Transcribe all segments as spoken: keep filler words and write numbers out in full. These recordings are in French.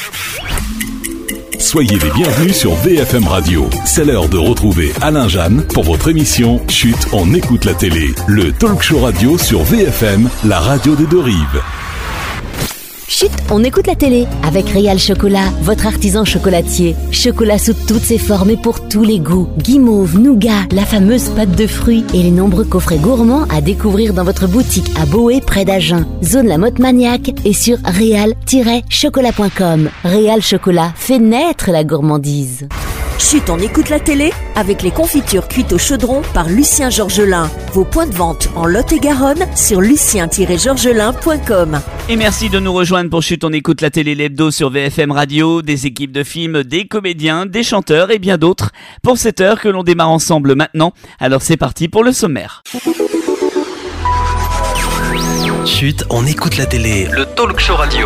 Soyez les bienvenus sur V F M Radio. C'est l'heure de retrouver Alain Jeanne pour votre émission Chut, on écoute la télé. Le talk show radio sur V F M, la radio des deux rives. Chut, on écoute la télé avec Réal Chocolat, votre artisan chocolatier. Chocolat sous toutes ses formes et pour tous les goûts. Guimauve, nougat, la fameuse pâte de fruits et les nombreux coffrets gourmands à découvrir dans votre boutique à Boé près d'Agen. Zone La Motte Maniaque et sur réal tiret chocolat point com. Réal Chocolat fait naître la gourmandise. Chut, on écoute la télé avec les confitures cuites au chaudron par Lucien Georgelin. Vos points de vente en Lot-et-Garonne sur lucien tiret georgelin point com. Et merci de nous rejoindre pour Chut, on écoute la télé, l'hebdo sur V F M Radio, des équipes de films, des comédiens, des chanteurs et bien d'autres pour cette heure que l'on démarre ensemble maintenant. Alors c'est parti pour le sommaire. Chut, on écoute la télé, le talk show radio.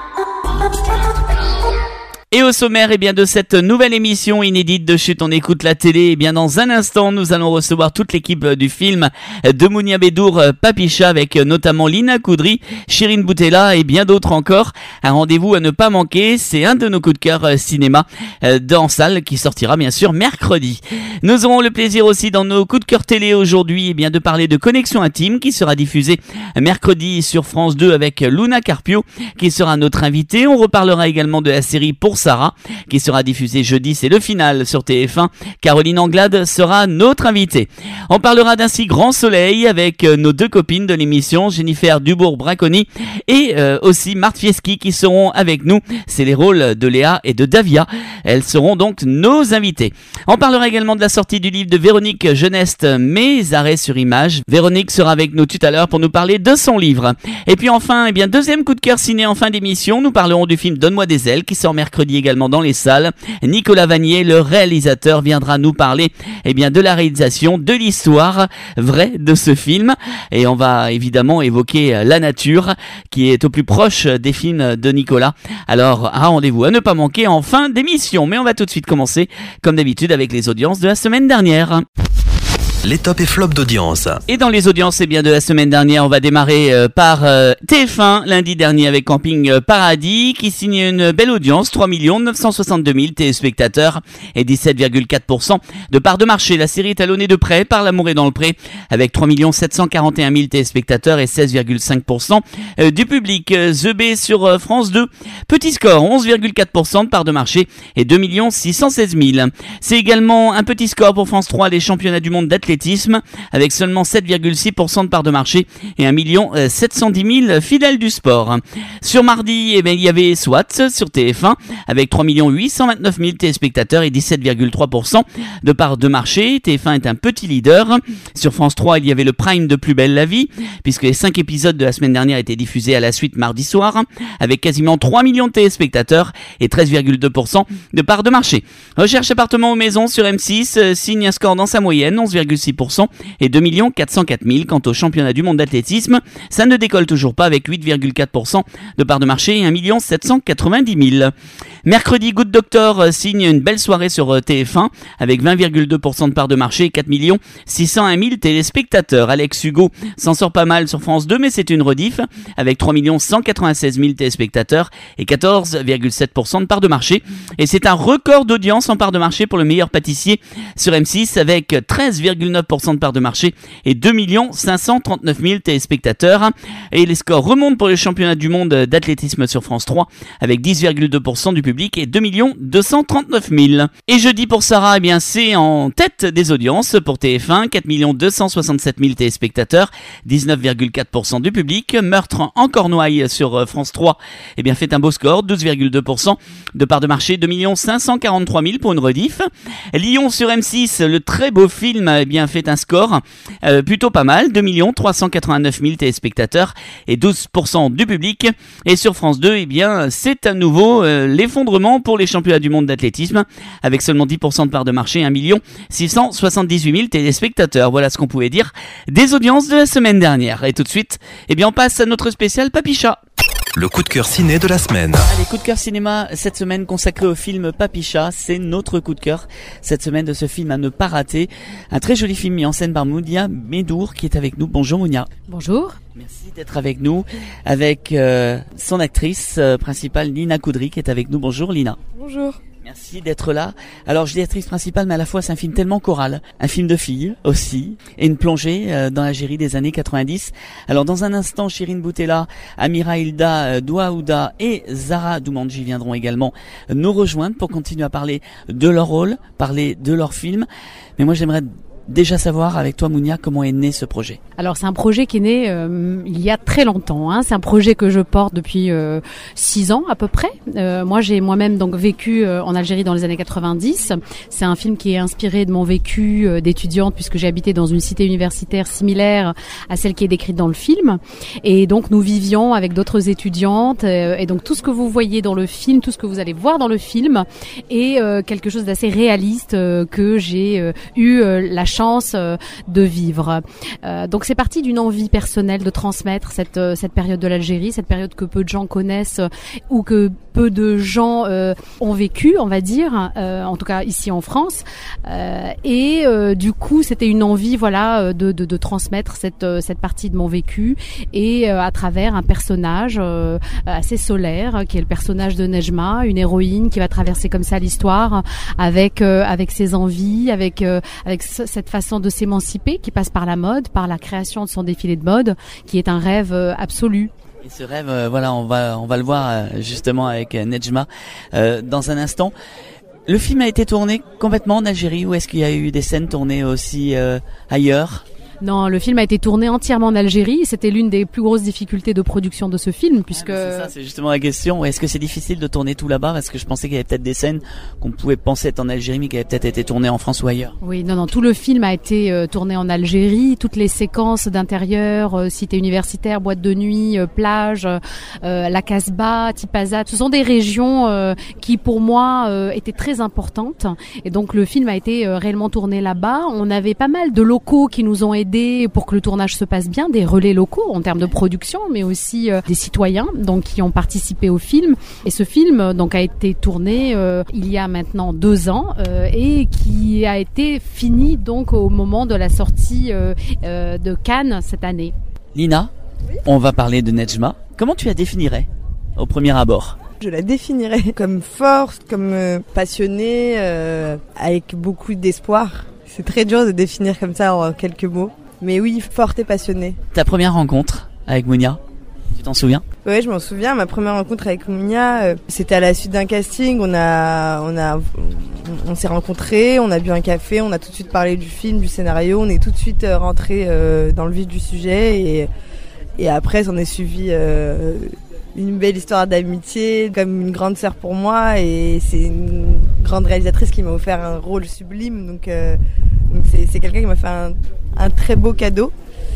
Et au sommaire, eh bien, de cette nouvelle émission inédite de Chut, on écoute la télé, eh bien, dans un instant, nous allons recevoir toute l'équipe du film de Mounia Bédour, Papicha, avec notamment Lina Coudry, Chirine Boutella et bien d'autres encore. Un rendez-vous à ne pas manquer, c'est un de nos coups de cœur cinéma dans salle qui sortira bien sûr mercredi. Nous aurons le plaisir aussi dans nos coups de cœur télé aujourd'hui, eh bien, de parler de Connexion Intime qui sera diffusée mercredi sur France deux avec Luna Carpio qui sera notre invitée. On reparlera également de la série Pour Sarah qui sera diffusée jeudi, c'est le final sur T F un. Caroline Anglade sera notre invitée. On parlera d'un si grand soleil avec nos deux copines de l'émission, Jennifer Dubourg-Braconi et euh, aussi Marthe Fieschi qui seront avec nous. C'est les rôles de Léa et de Davia. Elles seront donc nos invitées. On parlera également de la sortie du livre de Véronique Geneste, Mes arrêts sur image. Véronique sera avec nous tout à l'heure pour nous parler de son livre. Et puis enfin, eh bien, deuxième coup de cœur ciné en fin d'émission, nous parlerons du film Donne-moi des ailes qui sort mercredi également dans les salles. Nicolas Vanier, le réalisateur, viendra nous parler eh bien, de la réalisation, de l'histoire vraie de ce film. Et on va évidemment évoquer la nature qui est au plus proche des films de Nicolas. Alors, un rendez-vous à ne pas manquer en fin d'émission. Mais on va tout de suite commencer, comme d'habitude, avec les audiences de la semaine dernière. Les tops et flops d'audience. Et dans les audiences eh bien, de la semaine dernière, on va démarrer euh, par euh, T F un, lundi dernier avec Camping euh, Paradis, qui signe une belle audience, trois millions neuf cent soixante-deux mille téléspectateurs et dix-sept virgule quatre pour cent de part de marché. La série est talonnée de près par L'amour est dans le pré, avec trois millions sept cent quarante et un mille téléspectateurs et seize virgule cinq pour cent euh, du public. Euh, The B sur euh, France deux, petit score, onze virgule quatre pour cent de part de marché et deux millions six cent seize mille. C'est également un petit score pour France trois, les championnats du monde d'athlétisme, avec seulement sept virgule six pour cent de part de marché et un million sept cent dix mille fidèles du sport. Sur mardi, eh bien, il y avait SWAT sur T F un avec trois millions huit cent vingt-neuf mille téléspectateurs et dix-sept virgule trois pour cent de part de marché. T F un est un petit leader. Sur France trois, il y avait le prime de Plus belle la vie, puisque les cinq épisodes de la semaine dernière étaient diffusés à la suite mardi soir, avec quasiment trois millions de téléspectateurs et treize virgule deux pour cent de part de marché. Recherche appartement ou maison sur M six euh, signe un score dans sa moyenne, onze virgule six pour cent et deux millions quatre cent quatre mille. Quant au championnat du monde d'athlétisme, ça ne décolle toujours pas avec huit virgule quatre pour cent de part de marché et un million sept cent quatre-vingt-dix mille. Mercredi, Good Doctor signe une belle soirée sur T F un avec vingt virgule deux pour cent de part de marché et quatre millions six cent un mille téléspectateurs. Alex Hugo s'en sort pas mal sur France deux, mais c'est une rediff avec trois millions cent quatre-vingt-seize mille téléspectateurs et quatorze virgule sept pour cent de part de marché. Et c'est un record d'audience en part de marché pour le meilleur pâtissier sur M six avec treize virgule neuf pour cent de part de marché et deux millions cinq cent trente-neuf mille téléspectateurs. Et les scores remontent pour le championnat du monde d'athlétisme sur France trois avec dix virgule deux pour cent du public et deux millions deux cent trente-neuf mille. Et jeudi pour Sarah, eh bien c'est en tête des audiences pour T F un, quatre millions deux cent soixante-sept mille téléspectateurs, dix-neuf virgule quatre pour cent du public. Meurtre en Cornouailles sur France trois, eh bien fait un beau score, douze virgule deux pour cent de part de marché, deux millions cinq cent quarante-trois mille pour une rediff. Lyon sur M six, le très beau film eh bien fait un score euh, plutôt pas mal, deux millions trois cent quatre-vingt-neuf mille téléspectateurs et douze pour cent du public. Et sur France deux, eh bien c'est à nouveau euh, l'effondrement pour les championnats du monde d'athlétisme avec seulement dix pour cent de part de marché, un million six cent soixante-dix-huit mille téléspectateurs. Voilà ce qu'on pouvait dire des audiences de la semaine dernière. Et tout de suite, eh bien on passe à notre spécial Papicha. le coup de cœur ciné de la semaine. Allez, coup de cœur cinéma cette semaine consacré au film Papicha. C'est notre coup de cœur cette semaine de ce film à ne pas rater. Un très joli film mis en scène par Mounia Medour qui est avec nous. Bonjour Mounia. Bonjour. Merci d'être avec nous, avec euh, son actrice euh, principale Lina Koudry qui est avec nous. Bonjour Lina. Bonjour. Merci d'être là. Alors je dis actrice principale, mais à la fois c'est un film tellement choral, un film de filles aussi, et une plongée euh, dans l'Algérie des années quatre-vingt-dix. Alors dans un instant, Chirine Boutella, Amira Hilda euh, Douaouda et Zara Doumanji viendront également nous rejoindre pour continuer à parler de leur rôle, parler de leur film. Mais moi j'aimerais déjà savoir avec toi Mounia comment est né ce projet. Alors c'est un projet qui est né euh, il y a très longtemps. Hein. C'est un projet que je porte depuis euh, six ans à peu près. Euh, moi j'ai moi-même donc vécu euh, en Algérie dans les années quatre-vingt-dix. C'est un film qui est inspiré de mon vécu euh, d'étudiante puisque j'ai habité dans une cité universitaire similaire à celle qui est décrite dans le film. Et donc nous vivions avec d'autres étudiantes. Euh, et donc tout ce que vous voyez dans le film, tout ce que vous allez voir dans le film est euh, quelque chose d'assez réaliste euh, que j'ai euh, eu euh, la chance de vivre. Euh, donc c'est parti d'une envie personnelle de transmettre cette cette période de l'Algérie, cette période que peu de gens connaissent ou que peu de gens euh, ont vécu, on va dire, euh, en tout cas ici en France. Euh, et euh, du coup, c'était une envie, voilà, de de, de transmettre cette cette partie de mon vécu et euh, à travers un personnage euh, assez solaire, qui est le personnage de Nejma, une héroïne qui va traverser comme ça l'histoire avec euh, avec ses envies, avec euh, avec cette façon de s'émanciper qui passe par la mode, par la création de son défilé de mode, qui est un rêve euh, absolu. Et ce rêve, euh, voilà, on va on va le voir euh, justement avec euh, Nejma euh, dans un instant. Le film a été tourné complètement en Algérie ou est-ce qu'il y a eu des scènes tournées aussi euh, ailleurs ? Non, le film a été tourné entièrement en Algérie. C'était l'une des plus grosses difficultés de production de ce film, puisque... Ah, c'est ça, c'est justement la question. Est-ce que c'est difficile de tourner tout là-bas ? Parce que je pensais qu'il y avait peut-être des scènes qu'on pouvait penser être en Algérie, mais qui avaient peut-être été tournées en France ou ailleurs. Oui, non, non, tout le film a été euh, tourné en Algérie. Toutes les séquences d'intérieur, euh, cité universitaire, boîte de nuit, euh, plage, euh, la Casbah, Tipazat, ce sont des régions euh, qui, pour moi, euh, étaient très importantes. Et donc, le film a été euh, réellement tourné là-bas. On avait pas mal de locaux qui nous ont aidés pour que le tournage se passe bien, des relais locaux en termes de production, mais aussi euh, des citoyens donc qui ont participé au film. Et ce film donc a été tourné euh, il y a maintenant deux ans euh, et qui a été fini donc au moment de la sortie euh, euh, de Cannes cette année. Lina, oui. On va parler de Nejma. Comment tu la définirais au premier abord ? Je la définirais comme forte, comme euh, passionnée, euh, avec beaucoup d'espoir. C'est très dur de définir comme ça en quelques mots. Mais oui, forte et passionnée. Ta première rencontre avec Mounia, tu t'en souviens ? Oui, je m'en souviens. Ma première rencontre avec Mounia, euh, c'était à la suite d'un casting. On a, on a, on, on s'est rencontrés, on a bu un café, on a tout de suite parlé du film, du scénario. On est tout de suite euh, rentrés euh, dans le vif du sujet et, et après, on est suivi euh, une belle histoire d'amitié, comme une grande sœur pour moi. Et c'est une grande réalisatrice qui m'a offert un rôle sublime. Donc, euh, donc c'est, c'est quelqu'un qui m'a fait un un très beau cadeau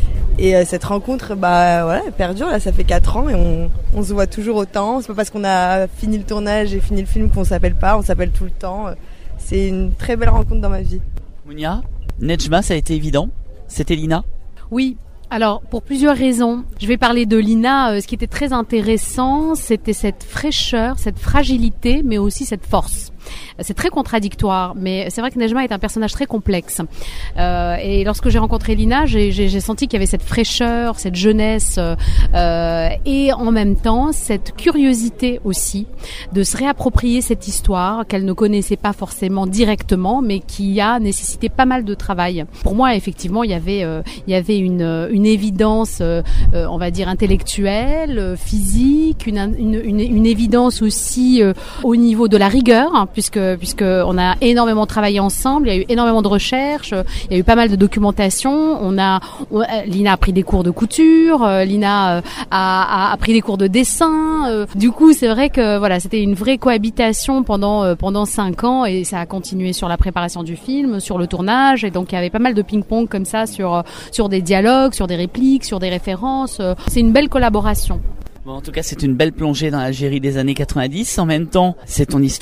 et euh, cette rencontre bah voilà elle perdure là, ça fait quatre ans et on, on se voit toujours autant. C'est pas parce qu'on a fini le tournage et fini le film qu'on s'appelle pas, on s'appelle tout le temps. C'est une très belle rencontre dans ma vie. Mounia, Nejma, ça a été évident, c'était Lina ? Oui. Alors, pour plusieurs raisons, je vais parler de Lina. Euh, ce qui était très intéressant, c'était cette fraîcheur, cette fragilité, mais aussi cette force. C'est très contradictoire, mais c'est vrai que Nejma est un personnage très complexe. Euh, et lorsque j'ai rencontré Lina, j'ai, j'ai, j'ai senti qu'il y avait cette fraîcheur, cette jeunesse, euh, et en même temps cette curiosité aussi de se réapproprier cette histoire qu'elle ne connaissait pas forcément directement, mais qui a nécessité pas mal de travail. Pour moi, effectivement, il y avait, euh, il y avait une, une évidence, euh, on va dire intellectuelle, physique, une, une, une, une évidence aussi euh, au niveau de la rigueur. Hein, puisque puisque on a énormément travaillé ensemble, il y a eu énormément de recherches, il y a eu pas mal de documentation. On a on, Lina a pris des cours de couture, euh, Lina euh, a, a, a pris des cours de dessin. Euh, du coup, c'est vrai que voilà, c'était une vraie cohabitation pendant euh, pendant cinq ans et ça a continué sur la préparation du film, sur le tournage et donc il y avait pas mal de ping-pong comme ça sur euh, sur des dialogues, sur des répliques, sur des références. Euh, c'est une belle collaboration. Bon, en tout cas, c'est une belle plongée dans l'Algérie des années quatre-vingt-dix. En même temps, c'est ton histoire,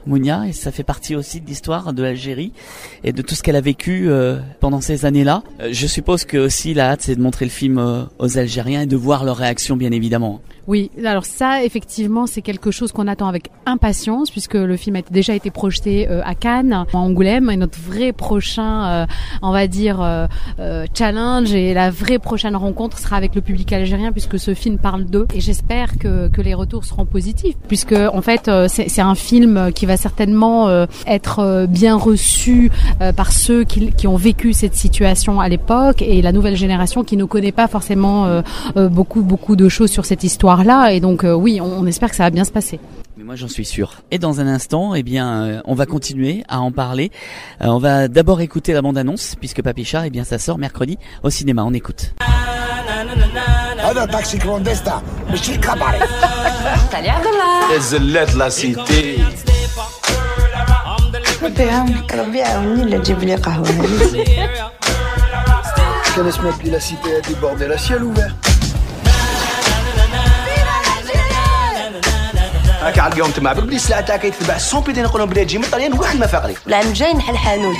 Mounia, et ça fait partie aussi de l'histoire de l'Algérie et de tout ce qu'elle a vécu euh, pendant ces années-là. Euh, je suppose que aussi la hâte, c'est de montrer le film euh, aux Algériens et de voir leur réaction, bien évidemment. Oui, alors ça, effectivement, c'est quelque chose qu'on attend avec impatience, puisque le film a déjà été projeté euh, à Cannes, à Angoulême, et notre vrai prochain, euh, on va dire, euh, euh, challenge et la vraie prochaine rencontre sera avec le public algérien, puisque ce film parle d'eux. Et j'espère que, que les retours seront positifs, puisque en fait, euh, c'est, c'est un film qui va certainement euh, être euh, bien reçu euh, par ceux qui, qui ont vécu cette situation à l'époque, et la nouvelle génération qui ne connaît pas forcément euh, euh, beaucoup, beaucoup de choses sur cette histoire là, et donc euh, oui, on, on espère que ça va bien se passer. Mais moi j'en suis sûr. Et dans un instant, eh bien, euh, on va continuer à en parler. Euh, on va d'abord écouter la bande-annonce, puisque Papicha, eh bien, ça sort mercredi au cinéma. On écoute. هذا تاكسي كلونديستا ماشي كاباري Salut Abdallah. الزلات لا سيتي ربي يعاونك ربي يعاوني لا تجيب لي قهوه كان اسمها بلي لا سيتي هادي بوردي لا سيال اوفير هاك عاد اليوم تما بلي السلعه تاعك يتباع سون بيدي نقولهم بلي تجي من الطليان واحد ما فاقري العام الجاي نحل حانوت.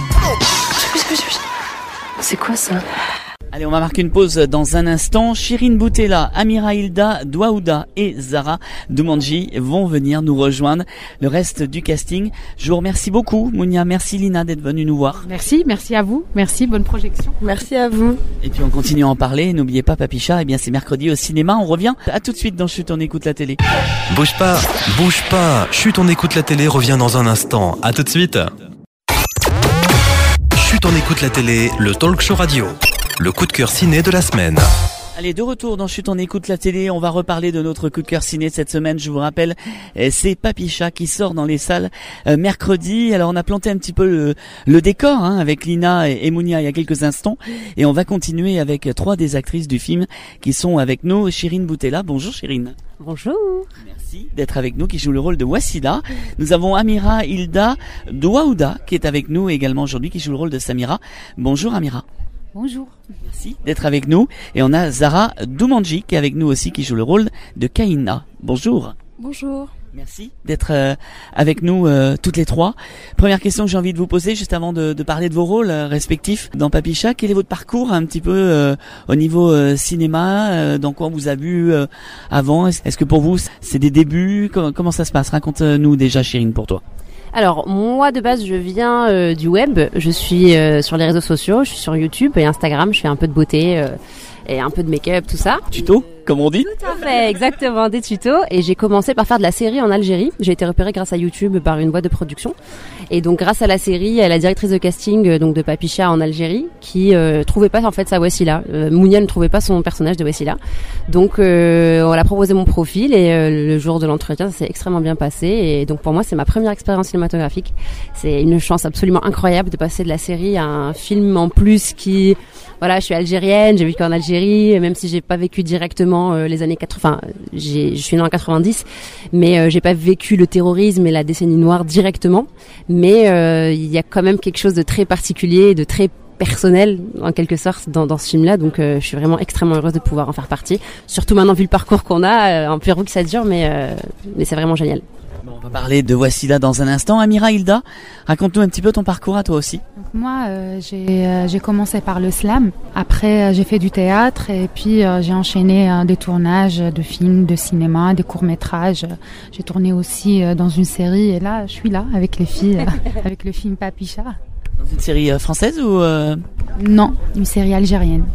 C'est quoi ça? Allez, on va marquer une pause dans un instant. Chirine Boutella, Amira Hilda, Douaouda et Zara Doumanji vont venir nous rejoindre. Le reste du casting. Je vous remercie beaucoup, Mounia. Merci Lina d'être venue nous voir. Merci, merci à vous. Merci, bonne projection. Merci à vous. Et puis on continue à en parler. N'oubliez pas Papicha, eh bien c'est mercredi au cinéma. On revient. À tout de suite dans Chut, on écoute la télé. Bouge pas, bouge pas. Chut, on écoute la télé revient dans un instant. À tout de suite. Chut, on écoute la télé, le talk show radio. Le coup de cœur ciné de la semaine. Allez, de retour dans Chut, on écoute la télé. On va reparler de notre coup de cœur ciné de cette semaine. Je vous rappelle, c'est Papicha qui sort dans les salles euh, mercredi. Alors, on a planté un petit peu le, le décor hein, avec Lina et, et Mounia il y a quelques instants. Et on va continuer avec trois des actrices du film qui sont avec nous. Chirine Boutella. Bonjour Chirine. Bonjour. Merci d'être avec nous, qui joue le rôle de Wassila. Nous avons Amira Hilda Douaouda qui est avec nous également aujourd'hui, qui joue le rôle de Samira. Bonjour Amira. Bonjour. Merci d'être avec nous. Et on a Zara Doumanji qui est avec nous aussi, qui joue le rôle de Kaina. Bonjour. Bonjour. Merci d'être euh, avec nous euh, toutes les trois. Première question que j'ai envie de vous poser juste avant de, de parler de vos rôles euh, respectifs dans Papicha. Quel est votre parcours un petit peu euh, au niveau euh, cinéma euh, dans quoi on vous a vu euh, avant? Est-ce que pour vous c'est des débuts? Comment, comment ça se passe? Raconte-nous déjà Chirine pour toi. Alors moi de base je viens euh, du web, je suis euh, sur les réseaux sociaux, je suis sur YouTube et Instagram, je fais un peu de beauté euh, et un peu de make-up, tout ça. Tuto, comme on dit. Tout à fait, exactement, des tutos. Et j'ai commencé par faire de la série en Algérie. J'ai été repérée grâce à YouTube par une boîte de production. Et donc grâce à la série, à la directrice de casting euh, donc de Papicha en Algérie, qui euh, trouvait pas en fait sa Wassila. Euh, Mounia ne trouvait pas son personnage de Wassila. Donc euh, on a proposé mon profil et euh, le jour de l'entretien, ça s'est extrêmement bien passé. Et donc pour moi, c'est ma première expérience cinématographique. C'est une chance absolument incroyable de passer de la série à un film en plus qui... Voilà, je suis algérienne, j'ai vécu en Algérie, même si j'ai pas vécu directement euh, les années quatre-vingts. Enfin, j'ai, je suis née en quatre-vingt-dix, mais euh, j'ai pas vécu le terrorisme et la décennie noire directement. Mais euh, il y a quand même quelque chose de très particulier, de très personnel en quelque sorte dans, dans ce film-là. Donc, euh, je suis vraiment extrêmement heureuse de pouvoir en faire partie. Surtout maintenant vu le parcours qu'on a, euh, en plus que ça dure, mais euh, mais c'est vraiment génial. Bon, on va parler de Wassila dans un instant. Amira Hilda, raconte-nous un petit peu ton parcours à toi aussi. Donc moi, euh, j'ai, euh, j'ai commencé par le slam. Après, euh, j'ai fait du théâtre et puis euh, j'ai enchaîné euh, des tournages de films, de cinéma, des courts-métrages. J'ai tourné aussi euh, dans une série et là, je suis là avec les filles, euh, avec le film Papicha. Dans une série euh, française ou euh... Non, une série algérienne.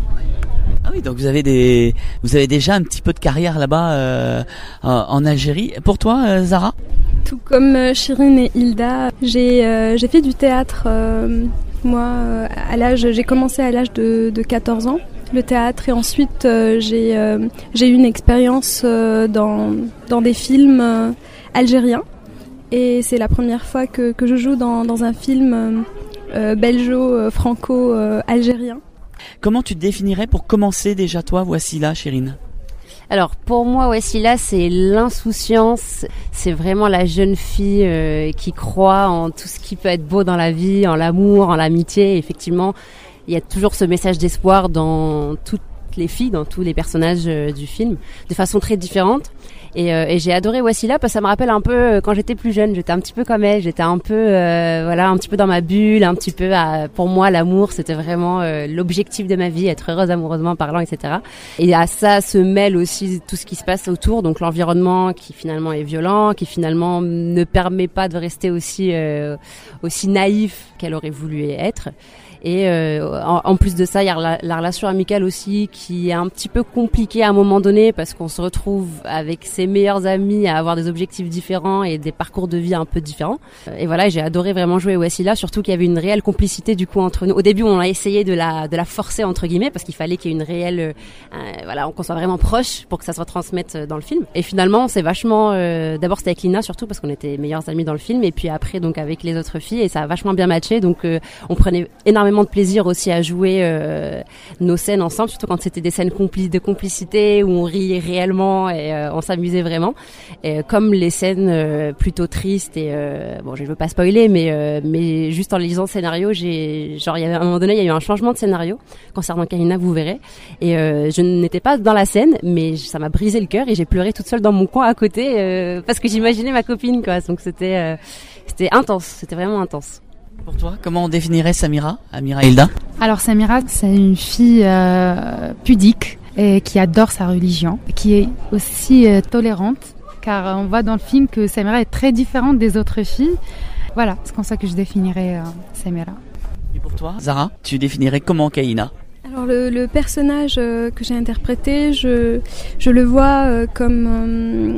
Ah oui, donc vous avez des, vous avez déjà un petit peu de carrière là-bas euh, en Algérie. Pour toi, euh, Zara? Tout comme euh, Chirine et Hilda, j'ai euh, j'ai fait du théâtre. Euh, moi, euh, à l'âge, j'ai commencé à l'âge de, de quatorze ans le théâtre et ensuite euh, j'ai euh, j'ai eu une expérience euh, dans dans des films euh, algériens et c'est la première fois que que je joue dans dans un film euh, euh, belgeo-franco-algérien. Comment tu te définirais pour commencer déjà toi, Wassila, Chirine? Alors pour moi, Wassila, c'est l'insouciance, c'est vraiment la jeune fille euh, qui croit en tout ce qui peut être beau dans la vie, en l'amour, en l'amitié. Et effectivement, il y a toujours ce message d'espoir dans toutes les filles, dans tous les personnages euh, du film, de façon très différente. Et, euh, et j'ai adoré Wassila parce que ça me rappelle un peu quand j'étais plus jeune. J'étais un petit peu comme elle. J'étais un peu, euh, voilà, un petit peu dans ma bulle, un petit peu. À, pour moi, l'amour, c'était vraiment euh, l'objectif de ma vie, être heureuse amoureusement parlant, et cetera. Et à ça se mêle aussi tout ce qui se passe autour, donc l'environnement qui finalement est violent, qui finalement ne permet pas de rester aussi euh, aussi naïf qu'elle aurait voulu être. Et euh, en, en plus de ça, il y a la, la relation amicale aussi qui est un petit peu compliquée à un moment donné parce qu'on se retrouve avec ses meilleurs amis à avoir des objectifs différents et des parcours de vie un peu différents. Et voilà, j'ai adoré vraiment jouer Wassila, surtout qu'il y avait une réelle complicité du coup entre nous. Au début, on a essayé de la de la forcer entre guillemets parce qu'il fallait qu'il y ait une réelle, euh, voilà, qu'on soit vraiment proche pour que ça se retransmette dans le film. Et finalement, c'est vachement. Euh, d'abord, c'était avec Lina surtout parce qu'on était meilleurs amis dans le film, et puis après donc avec les autres filles, et ça a vachement bien matché. Donc, euh, on prenait énormément de plaisir aussi à jouer euh, nos scènes ensemble, surtout quand c'était des scènes compli- de complicité où on riait réellement et euh, on s'amusait vraiment. Et, comme les scènes euh, plutôt tristes et euh, bon, je veux pas spoiler, mais euh, mais juste en lisant le scénario, j'ai genre il y avait à un moment donné, il y a eu un changement de scénario concernant Kahina, vous verrez. Et euh, je n'étais pas dans la scène, mais ça m'a brisé le cœur et j'ai pleuré toute seule dans mon coin à côté euh, parce que j'imaginais ma copine, quoi. Donc c'était euh, c'était intense, c'était vraiment intense. Pour toi, comment on définirait Samira, Amira Hilda? Alors Samira, c'est une fille euh, pudique et qui adore sa religion, qui est aussi euh, tolérante, car on voit dans le film que Samira est très différente des autres filles. Voilà, c'est comme ça que je définirais euh, Samira. Et pour toi, Zara, tu définirais comment Kahina? Alors le, le personnage euh, que j'ai interprété, je, je le vois euh, comme... Euh,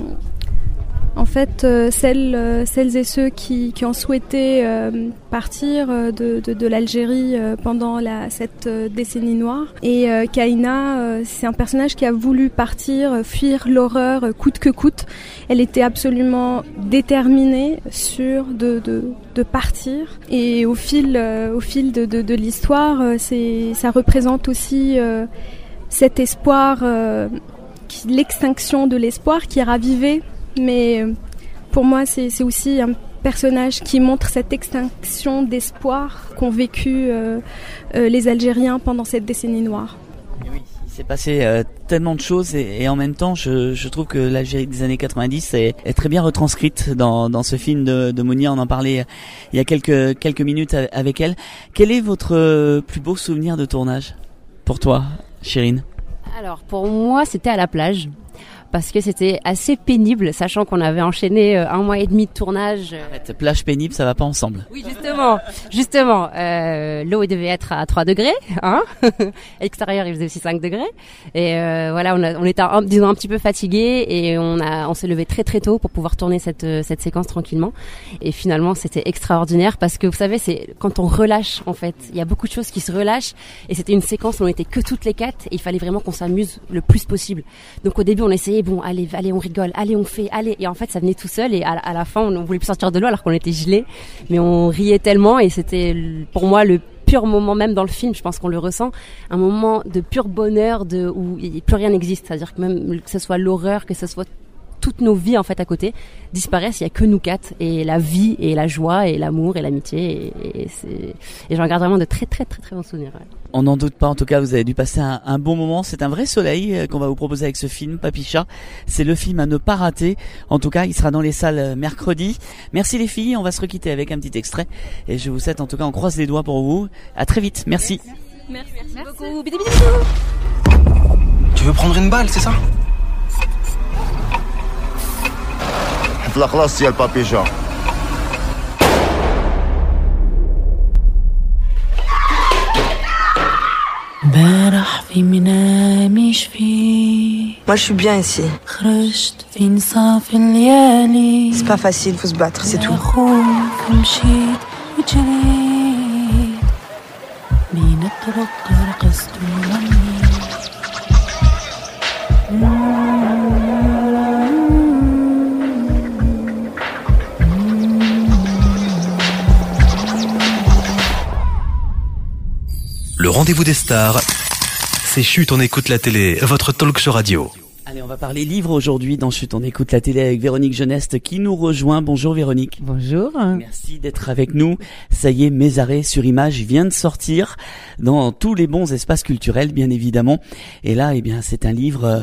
En fait, euh, celles, euh, celles et ceux qui, qui ont souhaité euh, partir euh, de, de, de l'Algérie euh, pendant la, cette euh, décennie noire. Et euh, Kahina, euh, c'est un personnage qui a voulu partir, euh, fuir l'horreur euh, coûte que coûte. Elle était absolument déterminée sur de, de, de partir. Et au fil, euh, au fil de, de, de l'histoire, euh, c'est, ça représente aussi euh, cet espoir, euh, qui, l'extinction de l'espoir qui est ravivé. Mais pour moi, c'est, c'est aussi un personnage qui montre cette extinction d'espoir qu'ont vécu euh, euh, les Algériens pendant cette décennie noire. Oui, il s'est passé euh, tellement de choses et, et en même temps, je, je trouve que l'Algérie des années quatre-vingt-dix est, est très bien retranscrite dans, dans ce film de, de Monia. On en parlait il y a quelques, quelques minutes avec elle. Quel est votre plus beau souvenir de tournage pour toi, Chérine? Alors, pour moi, c'était à la plage. Parce que c'était assez pénible, sachant qu'on avait enchaîné euh, un mois et demi de tournage. Euh... Arrête, plage pénible, ça va pas ensemble. Oui, justement, justement, euh, l'eau devait être à trois degrés, hein. Extérieur, il faisait aussi cinq degrés. Et euh, voilà, on, a, on était, un, disons, un petit peu fatigués et on a, on s'est levé très très tôt pour pouvoir tourner cette cette séquence tranquillement. Et finalement, c'était extraordinaire parce que vous savez, c'est quand on relâche en fait, il y a beaucoup de choses qui se relâchent. Et c'était une séquence où on était que toutes les quatre et il fallait vraiment qu'on s'amuse le plus possible. Donc au début, on essayait. Bon, allez, allez, on rigole, allez, on fait, allez. Et en fait, ça venait tout seul. Et à, à la fin, on, on voulait plus sortir de l'eau alors qu'on était gelés. Mais on riait tellement. Et c'était, pour moi, le pur moment même dans le film. Je pense qu'on le ressent. Un moment de pur bonheur, de où plus rien n'existe. C'est-à-dire que même que ce soit l'horreur, que ce soit toutes nos vies en fait à côté disparaissent, il y a que nous quatre et la vie et la joie et l'amour et l'amitié et, et, c'est... et j'en garde vraiment de très très très très bons souvenirs. Ouais. On n'en doute pas, en tout cas vous avez dû passer un, un bon moment. C'est un vrai soleil euh, qu'on va vous proposer avec ce film Papicha. C'est le film à ne pas rater. En tout cas il sera dans les salles mercredi. Merci les filles, on va se requitter avec un petit extrait et je vous souhaite, en tout cas on croise les doigts pour vous. À très vite, merci. Merci, merci, merci beaucoup. Bidi, bidi, bidi. Tu veux prendre une balle, c'est ça? خلاص يا البابيجا امبارح في منامي شفي Moi je suis bien ici. خرجت في نصاف الليالي C'est pas facile, faut se battre, c'est tout. خوف مشيت وجريت بين الطرق رقصت وغنيت Le rendez-vous des stars, c'est Chut, on écoute la télé, votre talk show radio. Allez, on va parler livre aujourd'hui dans Chut, on écoute la télé avec Véronique Jeuneste qui nous rejoint. Bonjour Véronique. Bonjour. Merci d'être avec nous. Ça y est, Mes arrêts sur image vient de sortir dans tous les bons espaces culturels, bien évidemment. Et là, eh bien, c'est un livre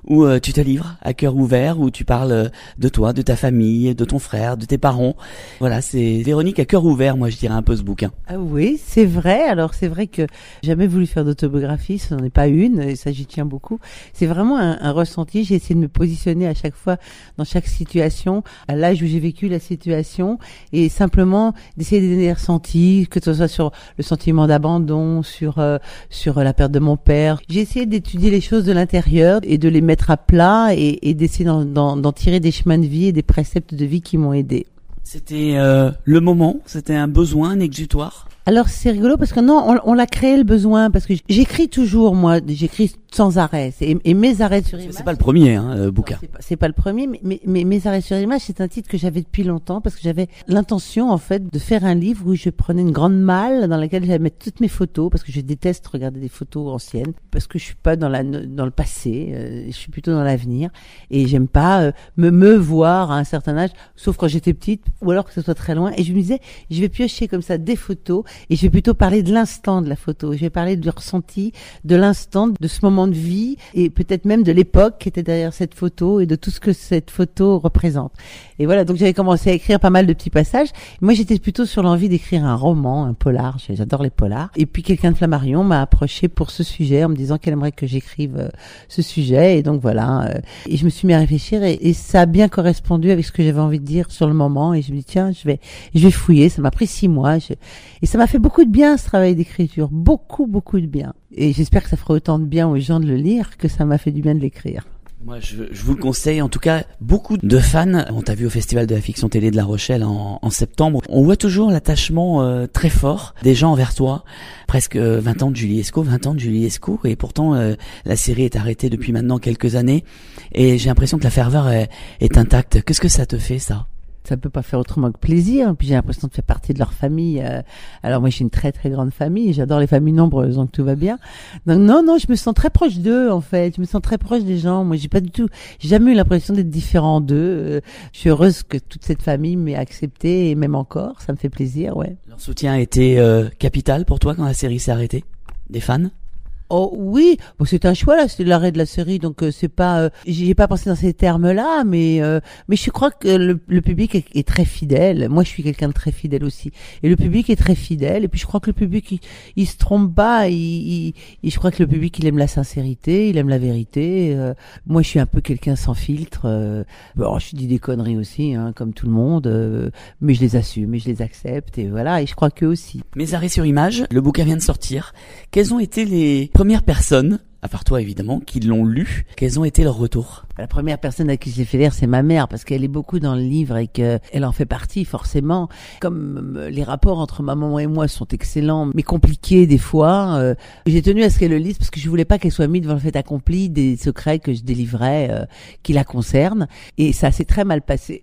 où euh, tu te livres à cœur ouvert, où tu parles euh, de toi, de ta famille, de ton frère, de tes parents. Voilà, c'est Véronique à cœur ouvert, moi je dirais un peu ce bouquin. Ah oui, c'est vrai. Alors c'est vrai que j'ai jamais voulu faire d'autobiographie, ce n'en est pas une, et ça j'y tiens beaucoup. C'est vraiment un, un ressenti. J'ai essayé de me positionner à chaque fois dans chaque situation, à l'âge où j'ai vécu la situation, et simplement d'essayer de donner des ressentis, que ce soit sur le sentiment d'abandon, sur euh, sur la perte de mon père. J'ai essayé d'étudier les choses de l'intérieur et de les mettre à plat et, et d'essayer d'en, d'en, d'en tirer des chemins de vie et des préceptes de vie qui m'ont aidé. C'était euh, le moment, c'était un besoin, un exutoire. Alors c'est rigolo parce que non, on, on l'a créé le besoin, parce que j'écris toujours, moi, j'écris sans arrêt. Et, et mes arrêts sur image. C'est pas le premier, hein, le bouquin. Non, c'est, pas, c'est pas le premier, mais, mais, mais mes arrêts sur image, c'est un titre que j'avais depuis longtemps, parce que j'avais l'intention, en fait, de faire un livre où je prenais une grande malle dans laquelle j'allais mettre toutes mes photos, parce que je déteste regarder des photos anciennes, parce que je suis pas dans la dans le passé, euh, je suis plutôt dans l'avenir, et j'aime pas euh, me me voir à un certain âge, sauf quand j'étais petite, ou alors que ce soit très loin. Et je me disais, je vais piocher comme ça des photos. Et je vais plutôt parler de l'instant de la photo. Je vais parler du ressenti, de l'instant, de ce moment de vie, et peut-être même de l'époque qui était derrière cette photo et de tout ce que cette photo représente. Et voilà, donc j'avais commencé à écrire pas mal de petits passages. Moi, j'étais plutôt sur l'envie d'écrire un roman, un polar. J'adore les polars. Et puis quelqu'un de Flammarion m'a approché pour ce sujet en me disant qu'elle aimerait que j'écrive euh, ce sujet. Et donc voilà. Euh, et je me suis mis à réfléchir et, et ça a bien correspondu avec ce que j'avais envie de dire sur le moment. Et je me dis tiens, je vais, je vais fouiller. Ça m'a pris six mois. Je, et ça m'a fait beaucoup de bien ce travail d'écriture, beaucoup beaucoup de bien, et j'espère que ça fera autant de bien aux gens de le lire que ça m'a fait du bien de l'écrire. Moi, je, je vous le conseille. En tout cas, beaucoup de fans, on t'a vu au Festival de la Fiction Télé de La Rochelle en, en septembre. On voit toujours l'attachement euh, très fort des gens envers toi. Presque vingt ans de Julie Escaut, vingt ans de Julie Escaut, et pourtant euh, la série est arrêtée depuis maintenant quelques années. Et j'ai l'impression que la ferveur est, est intacte. Qu'est-ce que ça te fait, ça ? Ça peut pas faire autrement que plaisir. Puis j'ai l'impression de faire partie de leur famille. Alors moi, j'ai une très très grande famille. J'adore les familles nombreuses, donc tout va bien. Donc non, non, je me sens très proche d'eux en fait. Je me sens très proche des gens. Moi, j'ai pas du tout, j'ai jamais eu l'impression d'être différent d'eux. Je suis heureuse que toute cette famille m'ait acceptée, et même encore, ça me fait plaisir, ouais. Leur soutien a été euh, capital pour toi quand la série s'est arrêtée, des fans? Oh oui, bon c'est un choix là, c'est l'arrêt de la série, donc euh, c'est pas, euh, j'y ai pas pensé dans ces termes-là, mais euh, mais je crois que le, le public est, est très fidèle. Moi, je suis quelqu'un de très fidèle aussi, et le public est très fidèle. Et puis je crois que le public, il, il se trompe pas. Il, il, il, je crois que le public, il aime la sincérité, il aime la vérité. Euh, moi, je suis un peu quelqu'un sans filtre. Euh, bon, je dis des conneries aussi, hein, comme tout le monde, euh, mais je les assume et je les accepte, et voilà. Et je crois qu'eux aussi. Mes arrêts sur image, le bouquin vient de sortir. Quelles ont été les premières personnes, à part toi évidemment, qui l'ont lu? Quels ont été leurs retours? La première personne à qui je l'ai fait lire, c'est ma mère, parce qu'elle est beaucoup dans le livre et qu'elle en fait partie forcément. Comme les rapports entre ma maman et moi sont excellents, mais compliqués des fois, euh, j'ai tenu à ce qu'elle le lise parce que je voulais pas qu'elle soit mise devant le fait accompli des secrets que je délivrais euh, qui la concernent. Et ça s'est très mal passé.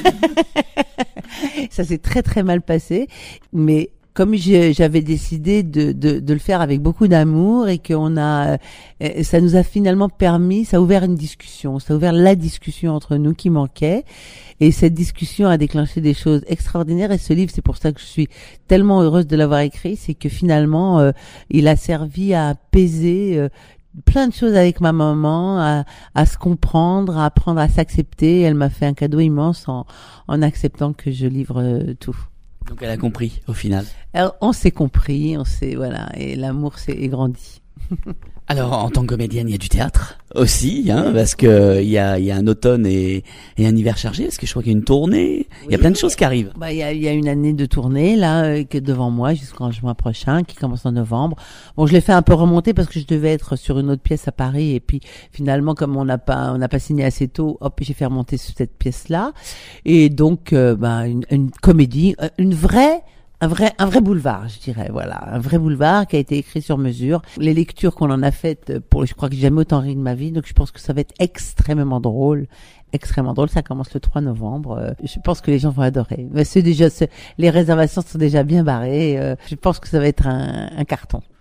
Ça s'est très très mal passé, mais comme j'avais décidé de, de, de le faire avec beaucoup d'amour, et qu'on a, ça nous a finalement permis, ça a ouvert une discussion, ça a ouvert la discussion entre nous qui manquait, et cette discussion a déclenché des choses extraordinaires. Et ce livre, c'est pour ça que je suis tellement heureuse de l'avoir écrit, c'est que finalement, euh, il a servi à apaiser euh, plein de choses avec ma maman, à, à se comprendre, à apprendre à s'accepter. Elle m'a fait un cadeau immense en, en acceptant que je livre euh, tout. Donc elle a compris au final. Alors, on s'est compris, on s'est, voilà, et l'amour s'est grandi. Alors en tant que comédienne, il y a du théâtre aussi, hein, parce que il y a il y a un automne et, et un hiver chargé, parce que je crois qu'il y a une tournée, il oui, y a plein de choses qui arrivent. Bah il y a il y a une année de tournée là euh, que devant moi jusqu'en juin prochain, qui commence en novembre. Bon, je l'ai fait un peu remonter parce que je devais être sur une autre pièce à Paris, et puis finalement comme on n'a pas on n'a pas signé assez tôt, hop, j'ai fait remonter sur cette pièce là, et donc euh, bah une, une comédie, une vraie Un vrai, un vrai boulevard, je dirais, voilà. Un vrai boulevard qui a été écrit sur mesure. Les lectures qu'on en a faites, pour, je crois que j'ai jamais autant ri de ma vie, donc je pense que ça va être extrêmement drôle. Extrêmement drôle. Ça commence le trois novembre. Je pense que les gens vont adorer. Mais c'est déjà, c'est, les réservations sont déjà bien barrées. Je pense que ça va être un, un carton.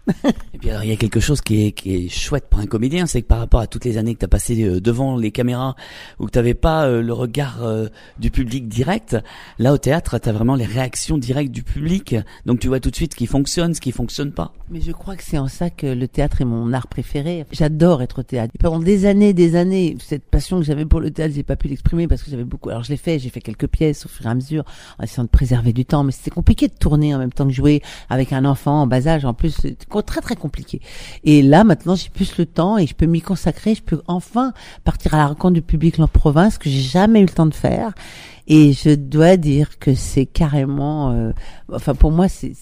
Et puis alors il y a quelque chose qui est qui est chouette pour un comédien, c'est que par rapport à toutes les années que tu as passées euh, devant les caméras où tu n'avais pas euh, le regard euh, du public direct, là au théâtre tu as vraiment les réactions directes du public. Donc tu vois tout de suite ce qui fonctionne, ce qui fonctionne pas. Mais je crois que c'est en ça que le théâtre est mon art préféré. J'adore être au théâtre. Pendant des années, des années, cette passion que j'avais pour le théâtre, j'ai pas pu l'exprimer parce que j'avais beaucoup. Alors je l'ai fait, j'ai fait quelques pièces au fur et à mesure en essayant de préserver du temps, mais c'était compliqué de tourner en même temps que jouer avec un enfant en bas âge. En plus, c'est très très compliqué. Et là, maintenant, j'ai plus le temps et je peux m'y consacrer. Je peux enfin partir à la rencontre du public en province que j'ai jamais eu le temps de faire. Et je dois dire que c'est carrément, euh, enfin pour moi, c'est,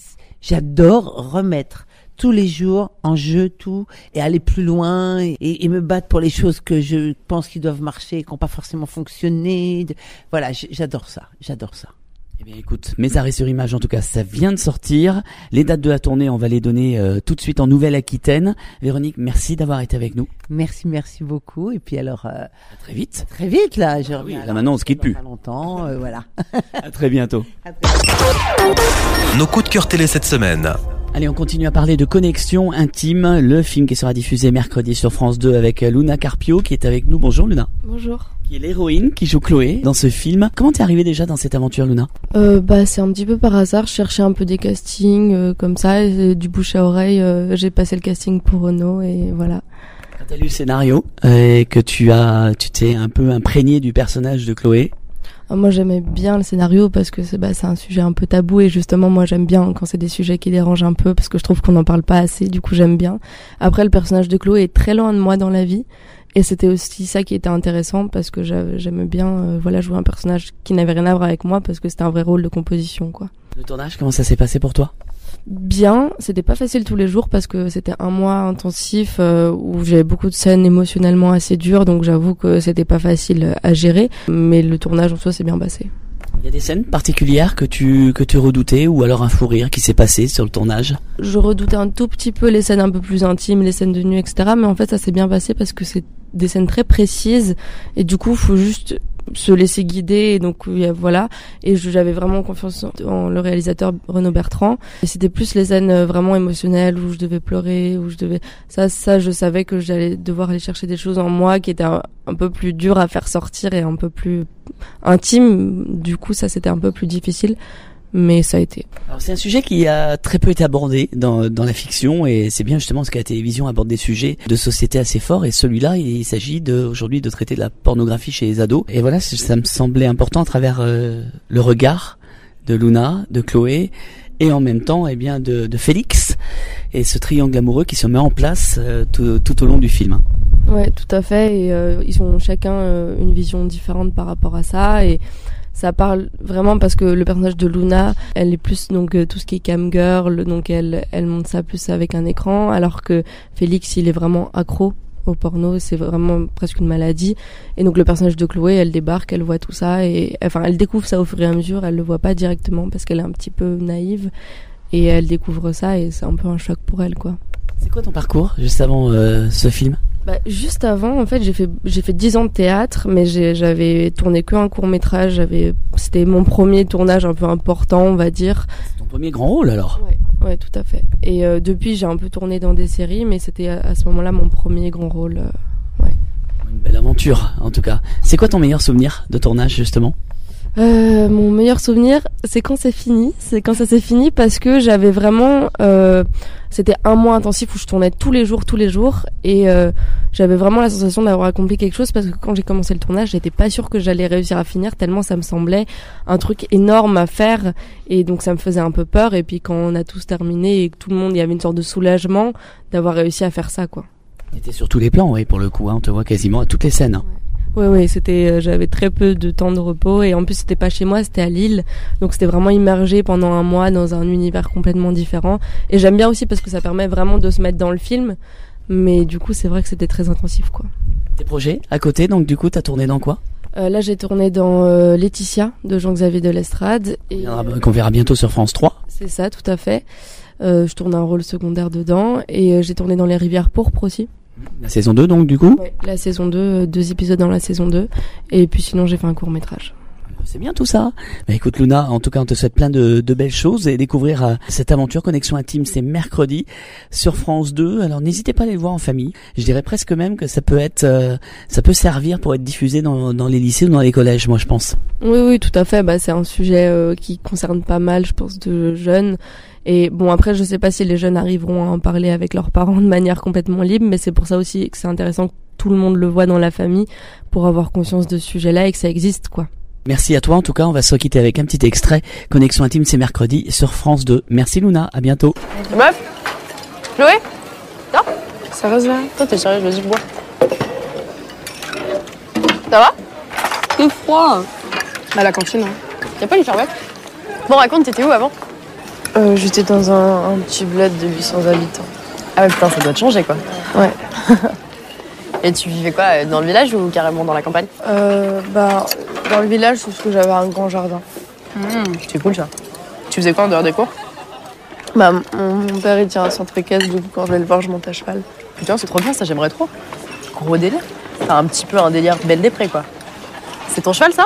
j'adore remettre tous les jours en jeu tout et aller plus loin et, et me battre pour les choses que je pense qui doivent marcher et qui n'ont pas forcément fonctionné. Voilà, j'adore ça, j'adore ça. Eh bien écoute, Mes arrêts sur image en tout cas, ça vient de sortir. Les dates de la tournée, on va les donner euh, tout de suite en Nouvelle-Aquitaine. Véronique, merci d'avoir été avec nous. Merci, merci beaucoup. Et puis alors... Euh, à très vite. Très vite là. Je ah oui, là maintenant on se quitte plus. Pas longtemps, euh, voilà. À très bientôt. À très bientôt. Nos coups de cœur télé cette semaine. Allez, on continue à parler de Connexion Intime, le film qui sera diffusé mercredi sur France deux avec Luna Carpio qui est avec nous. Bonjour Luna. Bonjour. Qui est l'héroïne qui joue Chloé dans ce film. Comment t'es arrivée déjà dans cette aventure, Luna ? euh, Bah c'est un petit peu par hasard. Je cherchais un peu des castings euh, comme ça, et, du bouche à oreille. Euh, j'ai passé le casting pour Renaud et voilà. Quand t'as lu le scénario euh, et que tu as, tu t'es un peu imprégné du personnage de Chloé. Moi j'aimais bien le scénario parce que c'est bah c'est un sujet un peu tabou et justement moi j'aime bien quand c'est des sujets qui dérangent un peu parce que je trouve qu'on n'en parle pas assez, du coup j'aime bien. Après le personnage de Chloé est très loin de moi dans la vie et c'était aussi ça qui était intéressant parce que j'aimais bien euh, voilà jouer un personnage qui n'avait rien à voir avec moi parce que c'était un vrai rôle de composition quoi. Le tournage, comment ça s'est passé pour toi ? Bien, c'était pas facile tous les jours parce que c'était un mois intensif euh, où j'avais beaucoup de scènes émotionnellement assez dures, donc j'avoue que c'était pas facile à gérer, mais le tournage en soi s'est bien passé. Il y a des scènes particulières que tu que tu redoutais ou alors un fou rire qui s'est passé sur le tournage ? Je redoutais un tout petit peu les scènes un peu plus intimes, les scènes de nuit, et cetera. Mais en fait ça s'est bien passé parce que c'est des scènes très précises et du coup faut juste se laisser guider et donc voilà et j'avais vraiment confiance en le réalisateur Renaud Bertrand et c'était plus les scènes vraiment émotionnelles où je devais pleurer où je devais ça ça je savais que j'allais devoir aller chercher des choses en moi qui étaient un, un peu plus dures à faire sortir et un peu plus intimes, du coup ça c'était un peu plus difficile mais ça a été. Alors c'est un sujet qui a très peu été abordé dans dans la fiction et c'est bien justement parce que la télévision aborde des sujets de société assez forts et celui-là il s'agit de aujourd'hui de traiter de la pornographie chez les ados et voilà ça me semblait important à travers euh, le regard de Luna, de Chloé et en même temps eh bien de, de Félix et ce triangle amoureux qui se met en place euh, tout, tout au long du film. Ouais tout à fait et euh, ils ont chacun euh, une vision différente par rapport à ça et ça parle vraiment parce que le personnage de Luna, elle est plus donc euh, tout ce qui est cam girl, donc elle elle monte ça plus avec un écran, alors que Félix il est vraiment accro au porno, c'est vraiment presque une maladie. Et donc le personnage de Chloé, elle débarque, elle voit tout ça et enfin elle découvre ça au fur et à mesure, elle le voit pas directement parce qu'elle est un petit peu naïve et elle découvre ça et c'est un peu un choc pour elle quoi. C'est quoi ton parcours juste avant euh, ce film ? Bah, juste avant, en fait, j'ai fait j'ai fait dix ans de théâtre, mais j'ai, j'avais tourné que un court métrage. J'avais, c'était mon premier tournage un peu important, on va dire. C'est ton premier grand rôle alors. Ouais, ouais, tout à fait. Et euh, depuis, j'ai un peu tourné dans des séries, mais c'était à, à ce moment-là mon premier grand rôle. Euh, ouais. Une belle aventure, en tout cas. C'est quoi ton meilleur souvenir de tournage justement ? Euh, mon meilleur souvenir, c'est quand c'est fini. C'est quand ça s'est fini parce que j'avais vraiment, euh, c'était un mois intensif où je tournais tous les jours, tous les jours, et euh, j'avais vraiment la sensation d'avoir accompli quelque chose parce que quand j'ai commencé le tournage, j'étais pas sûre que j'allais réussir à finir tellement ça me semblait un truc énorme à faire et donc ça me faisait un peu peur. Et puis quand on a tous terminé et que tout le monde, il y avait une sorte de soulagement d'avoir réussi à faire ça, quoi. T'étais sur tous les plans, oui, pour le coup, hein, on te voit quasiment à toutes les scènes. Hein. Oui, oui, c'était, euh, j'avais très peu de temps de repos et en plus c'était pas chez moi, c'était à Lille, donc c'était vraiment immergé pendant un mois dans un univers complètement différent. Et j'aime bien aussi parce que ça permet vraiment de se mettre dans le film, mais du coup c'est vrai que c'était très intensif, quoi. Tes projets à côté, donc du coup t'as tourné dans quoi ? euh, Là j'ai tourné dans euh, Laetitia de Jean-Xavier de l'Estrade et euh, qu'on verra bientôt sur France trois. C'est ça, tout à fait. Euh, je tourne un rôle secondaire dedans et euh, j'ai tourné dans Les Rivières pourpres aussi. La saison deux donc du coup ? Ouais, la saison deux, deux épisodes dans la saison deux et puis sinon j'ai fait un court-métrage. C'est bien tout ça. Bah, écoute Luna, en tout cas on te souhaite plein de, de belles choses et découvrir euh, cette aventure Connexion Intime, c'est mercredi sur France deux. Alors n'hésitez pas à aller le voir en famille. Je dirais presque même que ça peut être, euh, ça peut servir pour être diffusé dans, dans les lycées ou dans les collèges, moi je pense. Oui, oui, tout à fait. Bah, c'est un sujet euh, qui concerne pas mal, je pense, de jeunes. Et bon, après, je sais pas si les jeunes arriveront à en parler avec leurs parents de manière complètement libre, mais c'est pour ça aussi que c'est intéressant que tout le monde le voit dans la famille pour avoir conscience de ce sujet-là et que ça existe, quoi. Merci à toi, en tout cas, on va se quitter avec un petit extrait. Connexion Intime, c'est mercredi sur France deux. Merci Luna, à bientôt. Meuf, Chloé, non, ça va ça. Toi t'es sérieux, vas-y bois. Ça va? C'est froid. À la cantine, hein. Y'a pas une charlotte? Bon, raconte, t'étais où avant? Euh, j'étais dans un, un petit bled de huit cents habitants. Ah ouais, putain, ça doit te changer, quoi. Ouais. Et tu vivais quoi, dans le village ou carrément dans la campagne? Euh, bah, dans le village, sauf que j'avais un grand jardin. Mmh, c'est cool, ça. Tu faisais quoi en dehors des cours? Bah, mon, mon père, il tient un centre équestre, du coup, quand je vais le voir, je monte à cheval. Putain, c'est trop bien, ça, j'aimerais trop. Gros délire. T'as un petit peu un délire belle des prés, quoi. C'est ton cheval, ça?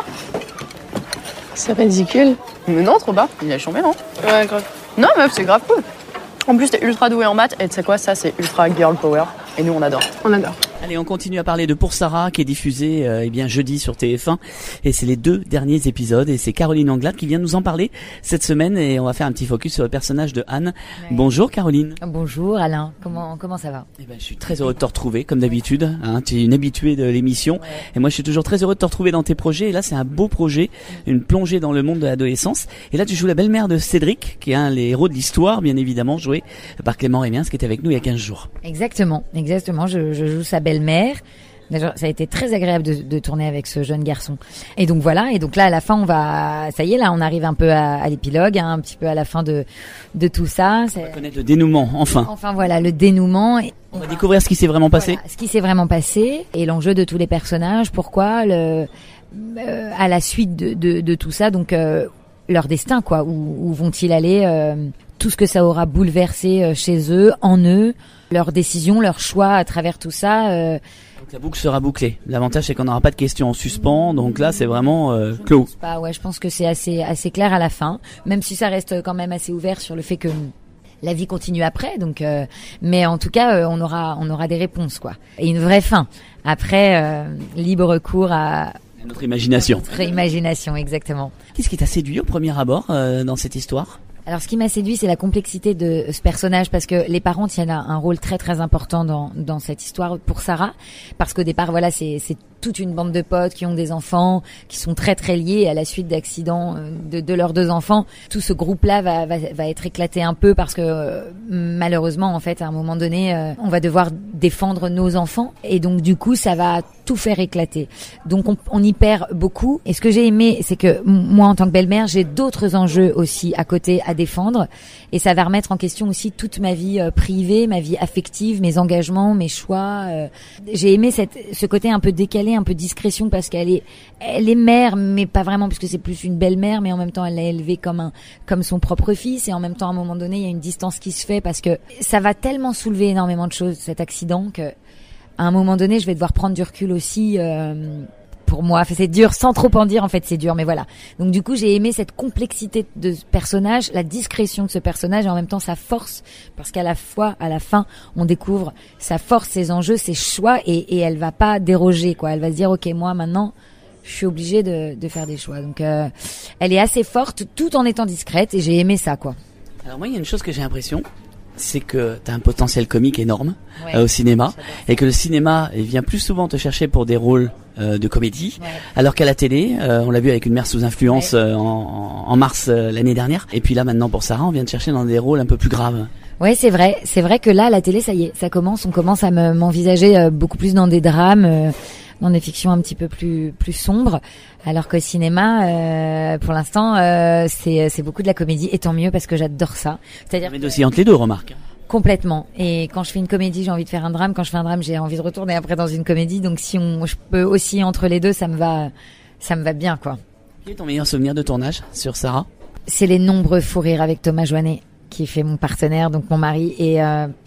C'est ridicule. Mais non, trop bas. Il a chambé, non? Ouais, grave. Non, meuf, c'est grave cool. En plus, t'es ultra douée en maths, et tu sais quoi, ça, c'est ultra girl power. Et nous, on adore. On adore. Allez, on continue à parler de Pour Sarah, qui est diffusé euh, eh bien jeudi sur T F un. Et c'est les deux derniers épisodes. Et c'est Caroline Anglade qui vient nous en parler cette semaine. Et on va faire un petit focus sur le personnage de Anne. Ouais. Bonjour Caroline. Bonjour Alain. Comment comment ça va? Eh ben, je suis très heureux de te retrouver, comme d'habitude. Hein, tu es une habituée de l'émission. Ouais. Et moi, je suis toujours très heureux de te retrouver dans tes projets. Et là, c'est un beau projet, une plongée dans le monde de l'adolescence. Et là, tu joues la belle-mère de Cédric, qui est un des héros de l'histoire, bien évidemment, joué par Clément Rémiens, qui était avec nous il y a quinze jours. Exactement, exactement. Je, je joue sa belle-mère. Déjà, ça a été très agréable de, de tourner avec ce jeune garçon. Et donc voilà. Et donc là, à la fin, on va, ça y est, là, on arrive un peu à, à l'épilogue, hein, un petit peu à la fin de de tout ça. C'est... On va connaître le dénouement, enfin. Enfin voilà, le dénouement. Et on va découvrir ce qui s'est vraiment passé. Voilà, ce qui s'est vraiment passé et l'enjeu de tous les personnages. Pourquoi le euh, à la suite de de, de tout ça, donc euh, leur destin, quoi. Où, où vont-ils aller euh, tout ce que ça aura bouleversé euh, chez eux, en eux, leurs décisions, leurs choix à travers tout ça. Euh, Donc la boucle sera bouclée. L'avantage, c'est qu'on n'aura pas de questions en suspens. Donc là, c'est vraiment euh, clos. Pas, ouais, je pense que c'est assez assez clair à la fin, même si ça reste quand même assez ouvert sur le fait que la vie continue après. Donc, euh, mais en tout cas, euh, on aura on aura des réponses, quoi, et une vraie fin. Après, euh, libre cours à notre imagination. Notre imagination, exactement. Qu'est-ce qui t'a séduit au premier abord euh, dans cette histoire? Alors, ce qui m'a séduit, c'est la complexité de ce personnage, parce que les parents tiennent un rôle très très important dans dans cette histoire pour Sarah, parce qu'au départ, voilà, c'est c'est toute une bande de potes qui ont des enfants, qui sont très très liés à la suite d'accidents de, de leurs deux enfants. Tout ce groupe-là va, va, va être éclaté un peu parce que euh, malheureusement, en fait, à un moment donné, euh, on va devoir défendre nos enfants et donc du coup, ça va tout faire éclater. Donc on, on y perd beaucoup. Et ce que j'ai aimé, c'est que moi, en tant que belle-mère, j'ai d'autres enjeux aussi à côté à défendre et ça va remettre en question aussi toute ma vie euh, privée, ma vie affective, mes engagements, mes choix. Euh. J'ai aimé cette, ce côté un peu décalé, un peu discrétion parce qu'elle est elle est mère mais pas vraiment puisque c'est plus une belle-mère mais en même temps elle l'a élevé comme un comme son propre fils et en même temps à un moment donné il y a une distance qui se fait parce que ça va tellement soulever énormément de choses cet accident que à un moment donné je vais devoir prendre du recul aussi euh, pour moi. Enfin, c'est dur sans trop en dire en fait, c'est dur mais voilà. Donc du coup, j'ai aimé cette complexité de ce personnage, la discrétion de ce personnage et en même temps sa force parce qu'à la fois à la fin, on découvre sa force, ses enjeux, ses choix et et elle va pas déroger quoi. Elle va se dire OK, moi maintenant, je suis obligée de de faire des choix. Donc euh, elle est assez forte tout en étant discrète et j'ai aimé ça quoi. Alors moi, il y a une chose que j'ai l'impression, c'est que tu as un potentiel comique énorme ouais, euh, au cinéma et que le cinéma il vient plus souvent te chercher pour des rôles euh, de comédie ouais. alors qu'à la télé euh, on l'a vu avec Une mère sous influence ouais. euh, en, en mars euh, l'année dernière et puis là maintenant pour Sarah on vient te chercher dans des rôles un peu plus graves. Ouais, c'est vrai, c'est vrai que là à la télé ça y est, ça commence, on commence à me, m'envisager euh, beaucoup plus dans des drames, euh, dans des fictions un petit peu plus plus sombres, alors qu'au cinéma euh, pour l'instant euh, c'est c'est beaucoup de la comédie et tant mieux parce que j'adore ça. C'est-à-dire mais aussi entre les deux, remarque. Complètement. Et quand je fais une comédie, j'ai envie de faire un drame. Quand je fais un drame, j'ai envie de retourner après dans une comédie. Donc si on, je peux aussi entre les deux, ça me va, ça me va bien, quoi. Quel est ton meilleur souvenir de tournage sur Sarah? C'est les nombreux fous rires avec Thomas Joannet, qui fait mon partenaire, donc mon mari. Et euh, pff,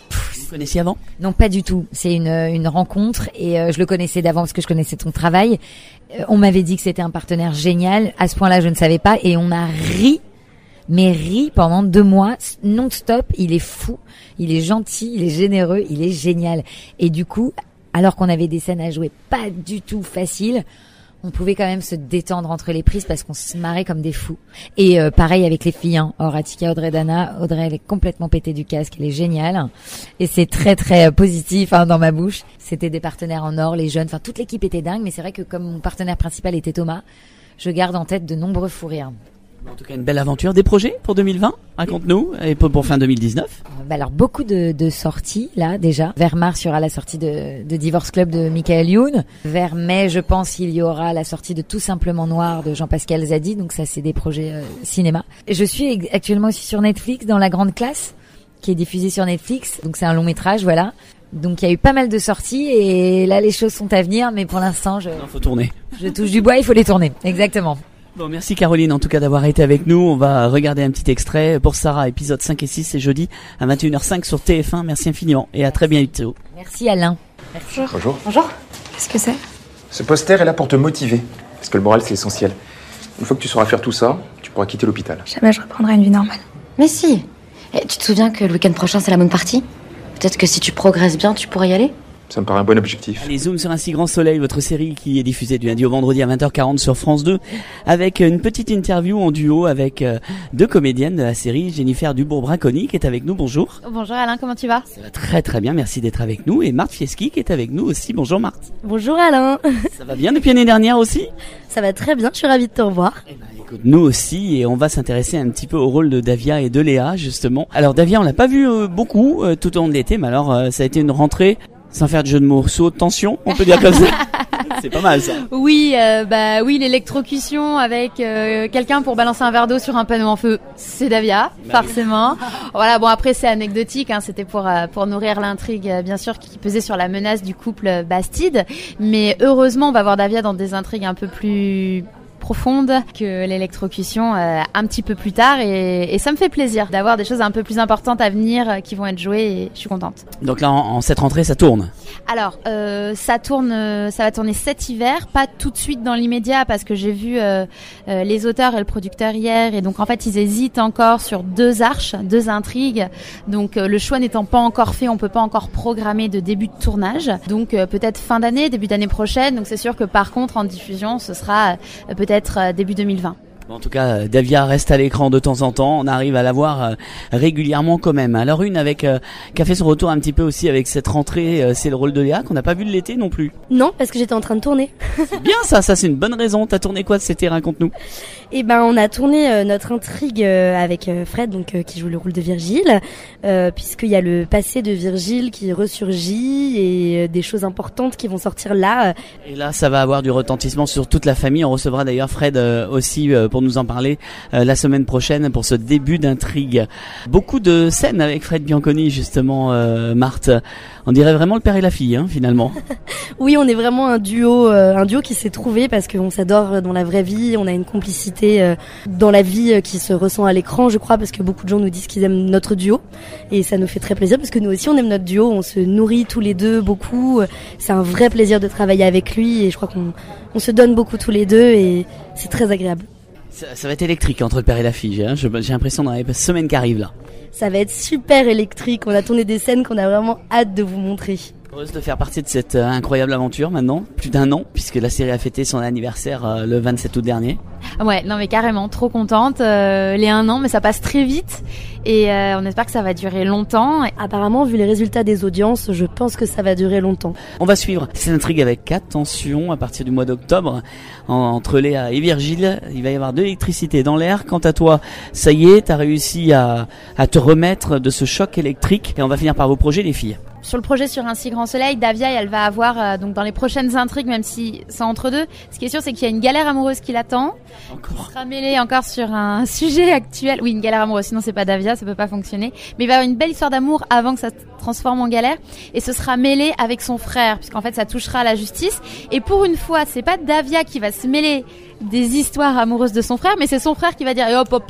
Vous connaissiez avant? Non, pas du tout. C'est une, une rencontre et euh, je le connaissais d'avant parce que je connaissais ton travail. Euh, on m'avait dit que c'était un partenaire génial. À ce point-là, je ne savais pas et on a ri, mais ri pendant deux mois non-stop. Il est fou, il est gentil, il est généreux, il est génial. Et du coup, alors qu'on avait des scènes à jouer pas du tout faciles, on pouvait quand même se détendre entre les prises parce qu'on se marrait comme des fous. Et euh, pareil avec les filles, hein. Or, Atika, Audrey, Dana, Audrey, elle est complètement pétée du casque, elle est géniale. Et c'est très très positif hein, dans ma bouche. C'était des partenaires en or, les jeunes, enfin toute l'équipe était dingue, mais c'est vrai que comme mon partenaire principal était Thomas, je garde en tête de nombreux fous rires. En tout cas, une belle aventure. Des projets pour deux mille vingt? Raconte-nous. Et pour, pour fin deux mille dix-neuf? Bah alors, beaucoup de, de sorties, là, déjà. Vers mars, il y aura la sortie de, de Divorce Club de Michael Youn. Vers mai, je pense, il y aura la sortie de Tout Simplement Noir de Jean-Pascal Zadi. Donc ça, c'est des projets euh, cinéma. Je suis actuellement aussi sur Netflix, dans La Grande Classe, qui est diffusée sur Netflix. Donc c'est un long métrage, voilà. Donc il y a eu pas mal de sorties et là, les choses sont à venir. Mais pour l'instant, je... Non, faut tourner. Je touche du bois, il faut les tourner. Exactement. Bon, merci Caroline en tout cas d'avoir été avec nous. On va regarder un petit extrait pour Sarah, épisode cinq et six, c'est jeudi à vingt et une heures cinq sur T F un. Merci infiniment et à très bientôt. Merci Alain. Merci. Bonjour. Bonjour. Qu'est-ce que c'est? Ce poster est là pour te motiver, parce que le moral c'est l'essentiel. Une fois que tu sauras faire tout ça, tu pourras quitter l'hôpital. Jamais je reprendrai une vie normale. Mais si. Et tu te souviens que le week-end prochain c'est la bonne partie? Peut-être que si tu progresses bien, tu pourrais y aller? Ça me paraît un bon objectif. Allez, Zoom sur un si grand soleil, votre série qui est diffusée du lundi au vendredi à vingt heures quarante sur France deux, avec une petite interview en duo avec euh, deux comédiennes de la série, Jennifer Dubourg-Braconi qui est avec nous. Bonjour. Bonjour Alain, comment tu vas? Ça va très très bien, merci d'être avec nous. Et Marthe Fieschi qui est avec nous aussi. Bonjour Marthe. Bonjour Alain. Ça va bien depuis l'année dernière aussi? Ça va très bien, je suis ravie de te revoir. Eh ben, écoute, nous aussi, et on va s'intéresser un petit peu au rôle de Davia et de Léa justement. Alors Davia, on l'a pas vu euh, beaucoup euh, tout au long de l'été, mais alors euh, ça a été une rentrée... Sans faire de jeu de mots, saut de tension, on peut dire comme ça. C'est pas mal ça. Oui, euh, bah oui, l'électrocution avec euh, quelqu'un pour balancer un verre d'eau sur un panneau en feu, c'est Davia, bah forcément. Oui. Voilà, bon après c'est anecdotique, hein, c'était pour euh, pour nourrir l'intrigue, euh, bien sûr, qui pesait sur la menace du couple Bastide. Mais heureusement, on va voir Davia dans des intrigues un peu plus profonde que l'électrocution euh, un petit peu plus tard et, et ça me fait plaisir d'avoir des choses un peu plus importantes à venir euh, qui vont être jouées et je suis contente. Donc là en, en cette rentrée ça tourne. Alors euh, ça tourne, euh, ça va tourner cet hiver, pas tout de suite dans l'immédiat parce que j'ai vu euh, euh, les auteurs et le producteur hier et donc en fait ils hésitent encore sur deux arches, deux intrigues. Donc euh, le choix n'étant pas encore fait, on peut pas encore programmer de début de tournage. Donc euh, peut-être fin d'année, début d'année prochaine. Donc c'est sûr que par contre en diffusion ce sera euh, peut-être Peut-être début deux mille vingt. En tout cas, Davia reste à l'écran de temps en temps. On arrive à la voir euh, régulièrement quand même. Alors une avec euh, qui a fait son retour un petit peu aussi avec cette rentrée, euh, c'est le rôle de Léa qu'on n'a pas vu de l'été non plus. Non, parce que j'étais en train de tourner. C'est bien ça, ça c'est une bonne raison. T'as tourné quoi cet été? Raconte-nous. Eh ben, on a tourné euh, notre intrigue euh, avec euh, Fred, donc euh, qui joue le rôle de Virgile, euh, puisqu'il y a le passé de Virgile qui ressurgit et euh, des choses importantes qui vont sortir là. Et là, ça va avoir du retentissement sur toute la famille. On recevra d'ailleurs Fred euh, aussi euh, pour nous en parler euh, la semaine prochaine pour ce début d'intrigue. Beaucoup de scènes avec Fred Bianconi justement, euh, Marthe. On dirait vraiment le père et la fille, hein, finalement. Oui, on est vraiment un duo, euh, un duo qui s'est trouvé parce qu'on s'adore dans la vraie vie. On a une complicité euh, dans la vie euh, qui se ressent à l'écran, je crois, parce que beaucoup de gens nous disent qu'ils aiment notre duo et ça nous fait très plaisir parce que nous aussi on aime notre duo. On se nourrit tous les deux beaucoup. C'est un vrai plaisir de travailler avec lui et je crois qu'on on se donne beaucoup tous les deux et c'est très agréable. Ça, ça va être électrique entre le père et la fille, hein. J'ai l'impression dans les semaines qui arrivent là. Ça va être super électrique, on a tourné des scènes qu'on a vraiment hâte de vous montrer. Heureuse de faire partie de cette euh, incroyable aventure maintenant, plus d'un an, puisque la série a fêté son anniversaire euh, le vingt-sept août dernier. Ouais, non mais carrément, trop contente, euh, les un an, mais ça passe très vite et euh, on espère que ça va durer longtemps. Et apparemment, vu les résultats des audiences, je pense que ça va durer longtemps. On va suivre cette intrigue avec attention à partir du mois d'octobre, en, entre Léa et Virgile, il va y avoir de l'électricité dans l'air. Quant à toi, ça y est, t'as réussi à, à te remettre de ce choc électrique et on va finir par vos projets les filles. Sur le projet Sur un si grand soleil, Davia, elle va avoir, euh, donc dans les prochaines intrigues, même si c'est entre deux, ce qui est sûr, c'est qu'il y a une galère amoureuse qui l'attend. Encore. Il sera mêlé encore sur un sujet actuel. Oui, une galère amoureuse, sinon c'est pas Davia, ça peut pas fonctionner. Mais il va y avoir une belle histoire d'amour avant que ça se transforme en galère. Et ce sera mêlé avec son frère, puisqu'en fait, ça touchera à la justice. Et pour une fois, c'est pas Davia qui va se mêler des histoires amoureuses de son frère, mais c'est son frère qui va dire, hop, hop, hop.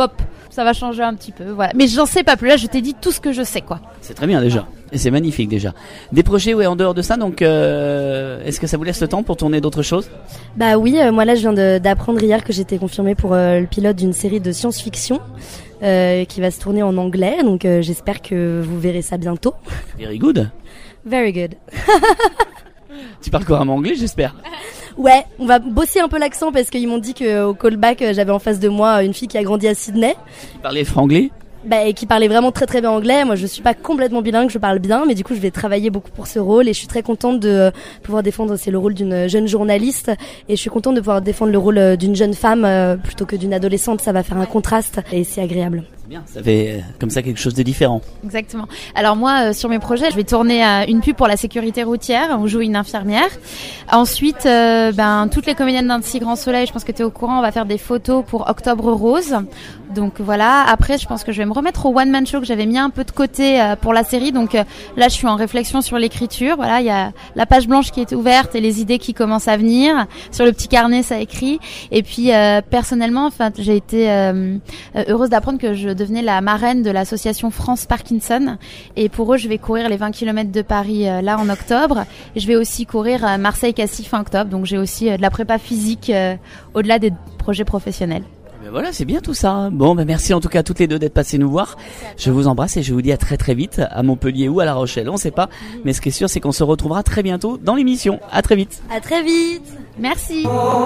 Ça va changer un petit peu, voilà. Mais j'en sais pas plus. Là, je t'ai dit tout ce que je sais, quoi. C'est très bien déjà. Et c'est magnifique déjà. Des projets, ouais, en dehors de ça, donc euh, est-ce que ça vous laisse le temps pour tourner d'autres choses ? Bah oui, euh, moi là je viens de, d'apprendre hier que j'étais confirmée pour euh, le pilote d'une série de science-fiction euh, qui va se tourner en anglais, donc euh, j'espère que vous verrez ça bientôt. Very good. Very good. Tu parles couramment anglais, j'espère. Ouais, on va bosser un peu l'accent parce qu'ils m'ont dit qu'au callback j'avais en face de moi une fille qui a grandi à Sydney. Tu parlais franglais ? Bah, et qui parlait vraiment très très bien anglais. Moi je suis pas complètement bilingue, je parle bien, mais du coup je vais travailler beaucoup pour ce rôle et je suis très contente de pouvoir défendre, c'est le rôle d'une jeune journaliste et je suis contente de pouvoir défendre le rôle d'une jeune femme euh, plutôt que d'une adolescente. Ça va faire un contraste et c'est agréable. Bien, ça fait euh, comme ça quelque chose de différent. Exactement. Alors moi, euh, sur mes projets, je vais tourner euh, une pub pour la sécurité routière où je joue une infirmière. Ensuite, euh, ben toutes les comédiennes d'un si grand soleil, je pense que tu es au courant, on va faire des photos pour Octobre Rose. Donc voilà, après je pense que je vais me remettre au one man show que j'avais mis un peu de côté euh, pour la série. Donc euh, là, je suis en réflexion sur l'écriture. Voilà, il y a la page blanche qui est ouverte et les idées qui commencent à venir. Sur le petit carnet, ça écrit. Et puis euh, personnellement, enfin, j'ai été euh, heureuse d'apprendre que je devenais la marraine de l'association France Parkinson. Et pour eux, je vais courir les vingt kilomètres de Paris euh, là en octobre. Et je vais aussi courir euh, Marseille-Cassis fin octobre. Donc j'ai aussi euh, de la prépa physique euh, au-delà des projets professionnels. Ben voilà, c'est bien tout ça. Bon, ben merci en tout cas à toutes les deux d'être passées nous voir. Je vous embrasse et je vous dis à très très vite à Montpellier ou à La Rochelle, on sait pas. Mais ce qui est sûr, c'est qu'on se retrouvera très bientôt dans l'émission. À très vite. À très vite. Merci.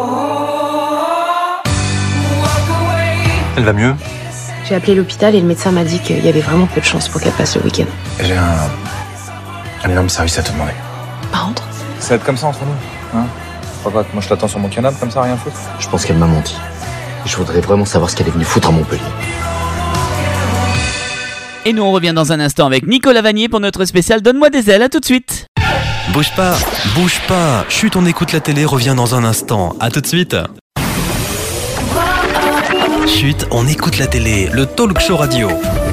Elle va mieux ? J'ai appelé l'hôpital et le médecin m'a dit qu'il y avait vraiment peu de chances pour qu'elle passe le week-end. J'ai un... un énorme service à te demander. Par contre ? Ça va être comme ça entre nous, hein ? Faut pas que moi je t'attends sur mon canapé comme ça, rien foutre. Je pense qu'elle m'a menti. Je voudrais vraiment savoir ce qu'elle est venue foutre à Montpellier. Et nous on revient dans un instant avec Nicolas Vanier pour notre spécial Donne-moi des ailes. À tout de suite. Bouge pas, bouge pas. Chut, on écoute la télé, revient dans un instant. À tout de suite. Chut, on écoute la télé, le talk show radio.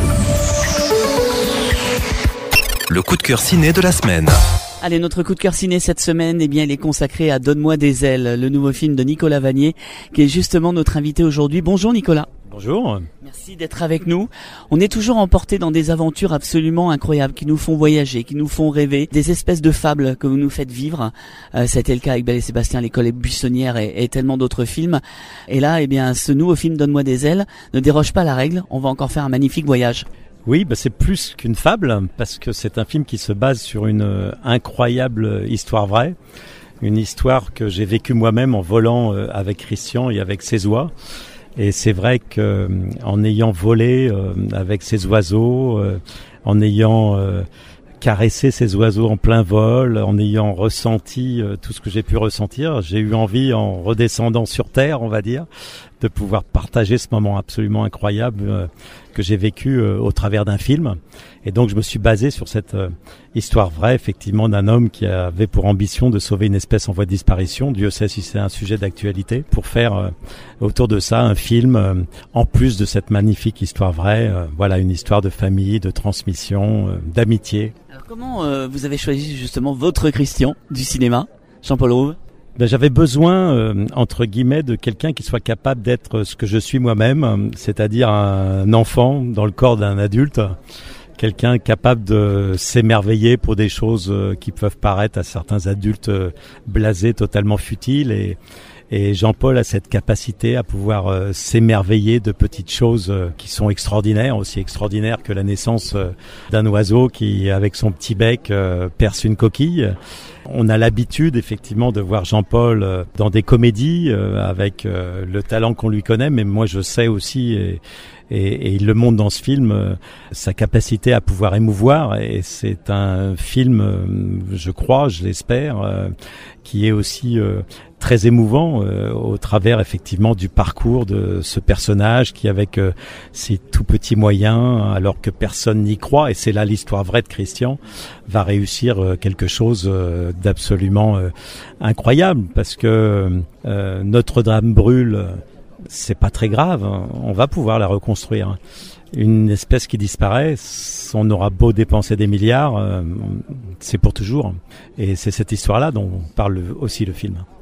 Le coup de cœur ciné de la semaine. Allez, notre coup de cœur ciné cette semaine, eh bien, il est consacré à Donne-moi des ailes, le nouveau film de Nicolas Vanier, qui est justement notre invité aujourd'hui. Bonjour Nicolas. Bonjour. Merci d'être avec nous. On est toujours emporté dans des aventures absolument incroyables qui nous font voyager, qui nous font rêver, des espèces de fables que vous nous faites vivre. Euh, ça a été le cas avec Belle et Sébastien, L'école est buissonnière et, et tellement d'autres films. Et là, eh bien, ce nouveau film Donne-moi des ailes ne déroge pas à la règle. On va encore faire un magnifique voyage. Oui, bah c'est plus qu'une fable, parce que c'est un film qui se base sur une euh, incroyable histoire vraie, une histoire que j'ai vécue moi-même en volant euh, avec Christian et avec ses oies. Et c'est vrai que euh, en ayant volé euh, avec ces oiseaux, euh, en ayant euh, caressé ces oiseaux en plein vol, en ayant ressenti euh, tout ce que j'ai pu ressentir, j'ai eu envie, en redescendant sur terre, on va dire, de pouvoir partager ce moment absolument incroyable euh, que j'ai vécu euh, au travers d'un film. Et donc je me suis basé sur cette euh, histoire vraie, effectivement, d'un homme qui avait pour ambition de sauver une espèce en voie de disparition. Dieu sait si c'est un sujet d'actualité, pour faire euh, autour de ça un film, euh, en plus de cette magnifique histoire vraie. Euh, voilà, une histoire de famille, de transmission, euh, d'amitié. Alors comment euh, vous avez choisi justement votre Christian du cinéma, Jean-Paul Rouve? Ben, j'avais besoin, euh, entre guillemets, de quelqu'un qui soit capable d'être ce que je suis moi-même, c'est-à-dire un enfant dans le corps d'un adulte, quelqu'un capable de s'émerveiller pour des choses qui peuvent paraître à certains adultes blasés, totalement futiles. Et, et Jean-Paul a cette capacité à pouvoir euh, s'émerveiller de petites choses euh, qui sont extraordinaires, aussi extraordinaires que la naissance euh, d'un oiseau qui, avec son petit bec, euh, perce une coquille. On a l'habitude effectivement de voir Jean-Paul euh, dans des comédies euh, avec euh, le talent qu'on lui connaît, mais moi je sais aussi, et, et, et il le montre dans ce film, euh, sa capacité à pouvoir émouvoir. Et c'est un film, euh, je crois, je l'espère, euh, qui est aussi euh, très émouvant euh, au travers effectivement du parcours de ce personnage qui, avec euh, ses tout petits moyens, alors que personne n'y croit, et c'est là l'histoire vraie de Christian, va réussir euh, quelque chose euh, d'absolument euh, incroyable, parce que euh, Notre-Dame brûle, c'est pas très grave, hein, on va pouvoir la reconstruire. Une espèce qui disparaît, on aura beau dépenser des milliards, euh, c'est pour toujours. Et c'est cette histoire-là dont parle aussi le film.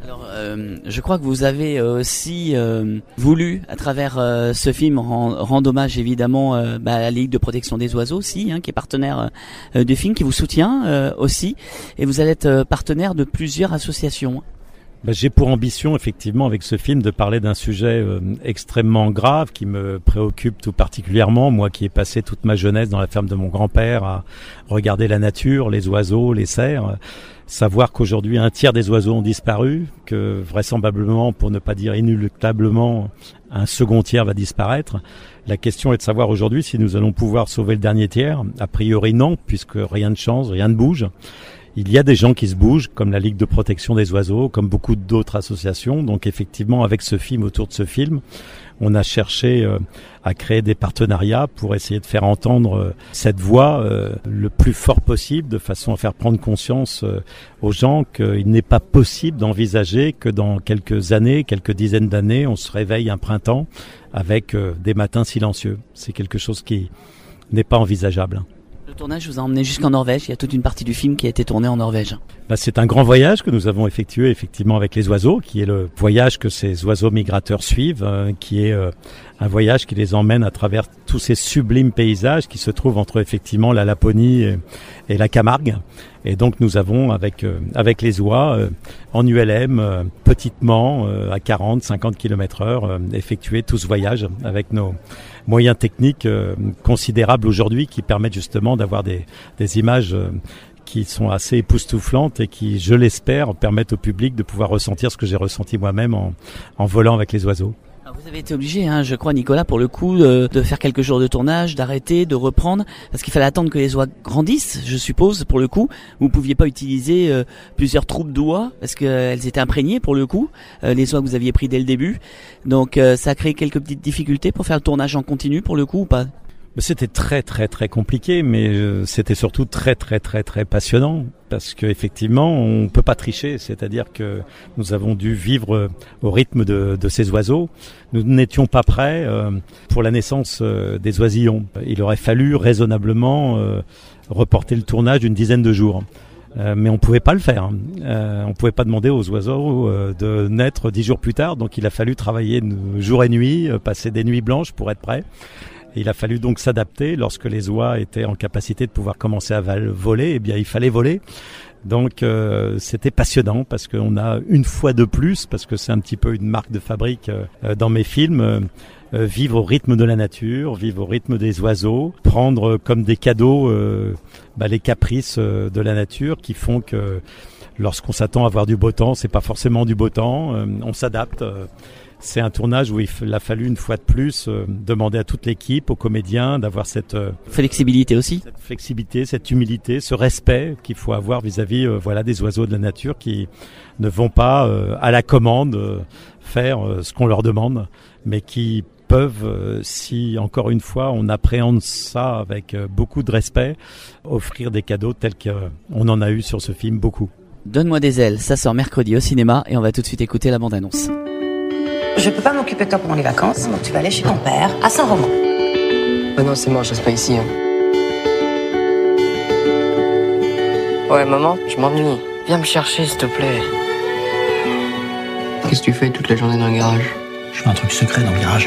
Alors, euh, je crois que vous avez aussi euh, voulu, à travers euh, ce film, rend, rendre hommage évidemment euh, bah, à la Ligue de protection des oiseaux aussi, hein, qui est partenaire euh, du film, qui vous soutient euh, aussi, et vous allez être euh, partenaire de plusieurs associations. Bah, j'ai pour ambition, effectivement, avec ce film, de parler d'un sujet euh, extrêmement grave qui me préoccupe tout particulièrement. Moi qui ai passé toute ma jeunesse dans la ferme de mon grand-père à regarder la nature, les oiseaux, les cerfs. Savoir qu'aujourd'hui un tiers des oiseaux ont disparu, que vraisemblablement, pour ne pas dire inéluctablement, un second tiers va disparaître. La question est de savoir aujourd'hui si nous allons pouvoir sauver le dernier tiers. A priori non, puisque rien ne change, rien ne bouge. Il y a des gens qui se bougent, comme la Ligue de protection des oiseaux, comme beaucoup d'autres associations. Donc effectivement, avec ce film, autour de ce film, on a cherché euh, à créer des partenariats pour essayer de faire entendre euh, cette voix euh, le plus fort possible, de façon à faire prendre conscience euh, aux gens qu'il n'est pas possible d'envisager que dans quelques années, quelques dizaines d'années, on se réveille un printemps avec euh, des matins silencieux. C'est quelque chose qui n'est pas envisageable. Le tournage vous a emmené jusqu'en Norvège. Il y a toute une partie du film qui a été tournée en Norvège. Bah, c'est un grand voyage que nous avons effectué effectivement avec les oiseaux, qui est le voyage que ces oiseaux migrateurs suivent, euh, qui est euh, un voyage qui les emmène à travers tous ces sublimes paysages qui se trouvent entre effectivement la Laponie et, et la Camargue. Et donc nous avons avec euh, avec les oies euh, en U L M euh, petitement euh, à quarante cinquante kilomètres heure euh, effectué tout ce voyage avec nos moyens techniques euh, considérables aujourd'hui qui permettent justement d'avoir des des images euh, qui sont assez époustouflantes et qui, je l'espère, permettent au public de pouvoir ressentir ce que j'ai ressenti moi-même en en volant avec les oiseaux. Alors vous avez été obligé, hein, je crois, Nicolas, pour le coup, de, de faire quelques jours de tournage, d'arrêter, de reprendre, parce qu'il fallait attendre que les oies grandissent, je suppose, pour le coup. Vous ne pouviez pas utiliser euh, plusieurs troupes d'oies, parce qu'elles étaient imprégnées, pour le coup, euh, les oies que vous aviez pris dès le début. Donc euh, ça a créé quelques petites difficultés pour faire le tournage en continu, pour le coup, ou pas ? C'était très très très compliqué, mais euh, c'était surtout très très très très passionnant parce que effectivement on peut pas tricher, c'est-à-dire que nous avons dû vivre au rythme de, de ces oiseaux. Nous n'étions pas prêts euh, pour la naissance euh, des oisillons. Il aurait fallu raisonnablement euh, reporter le tournage d'une dizaine de jours. Euh, mais on pouvait pas le faire. Euh, on pouvait pas demander aux oiseaux euh, de naître dix jours plus tard, donc il a fallu travailler jour et nuit, euh, passer des nuits blanches pour être prêt. Et il a fallu donc s'adapter. Lorsque les oies étaient en capacité de pouvoir commencer à voler, eh bien il fallait voler. Donc euh, c'était passionnant parce qu'on a une fois de plus, parce que c'est un petit peu une marque de fabrique euh, dans mes films, euh, euh, vivre au rythme de la nature, vivre au rythme des oiseaux, prendre comme des cadeaux euh, bah, les caprices euh, de la nature qui font que lorsqu'on s'attend à avoir du beau temps, c'est pas forcément du beau temps. Euh, on s'adapte. Euh, C'est un tournage où il a fallu une fois de plus euh, demander à toute l'équipe, aux comédiens, d'avoir cette euh, flexibilité aussi, cette flexibilité, cette humilité, ce respect qu'il faut avoir vis-à-vis euh, voilà des oiseaux de la nature qui ne vont pas euh, à la commande euh, faire euh, ce qu'on leur demande, mais qui peuvent, euh, si encore une fois on appréhende ça avec euh, beaucoup de respect, offrir des cadeaux tels qu'on en a eu sur ce film beaucoup. Donne-moi des ailes, ça sort mercredi au cinéma et on va tout de suite écouter la bande-annonce. Je peux pas m'occuper de toi pendant les vacances, donc tu vas aller chez ton père, à Saint-Romain. Oh non, c'est mort, je reste pas ici. Hein. Ouais, maman, je m'ennuie. Viens me chercher, s'il te plaît. Qu'est-ce que tu fais toute la journée dans le garage? Je fais un truc secret dans le garage.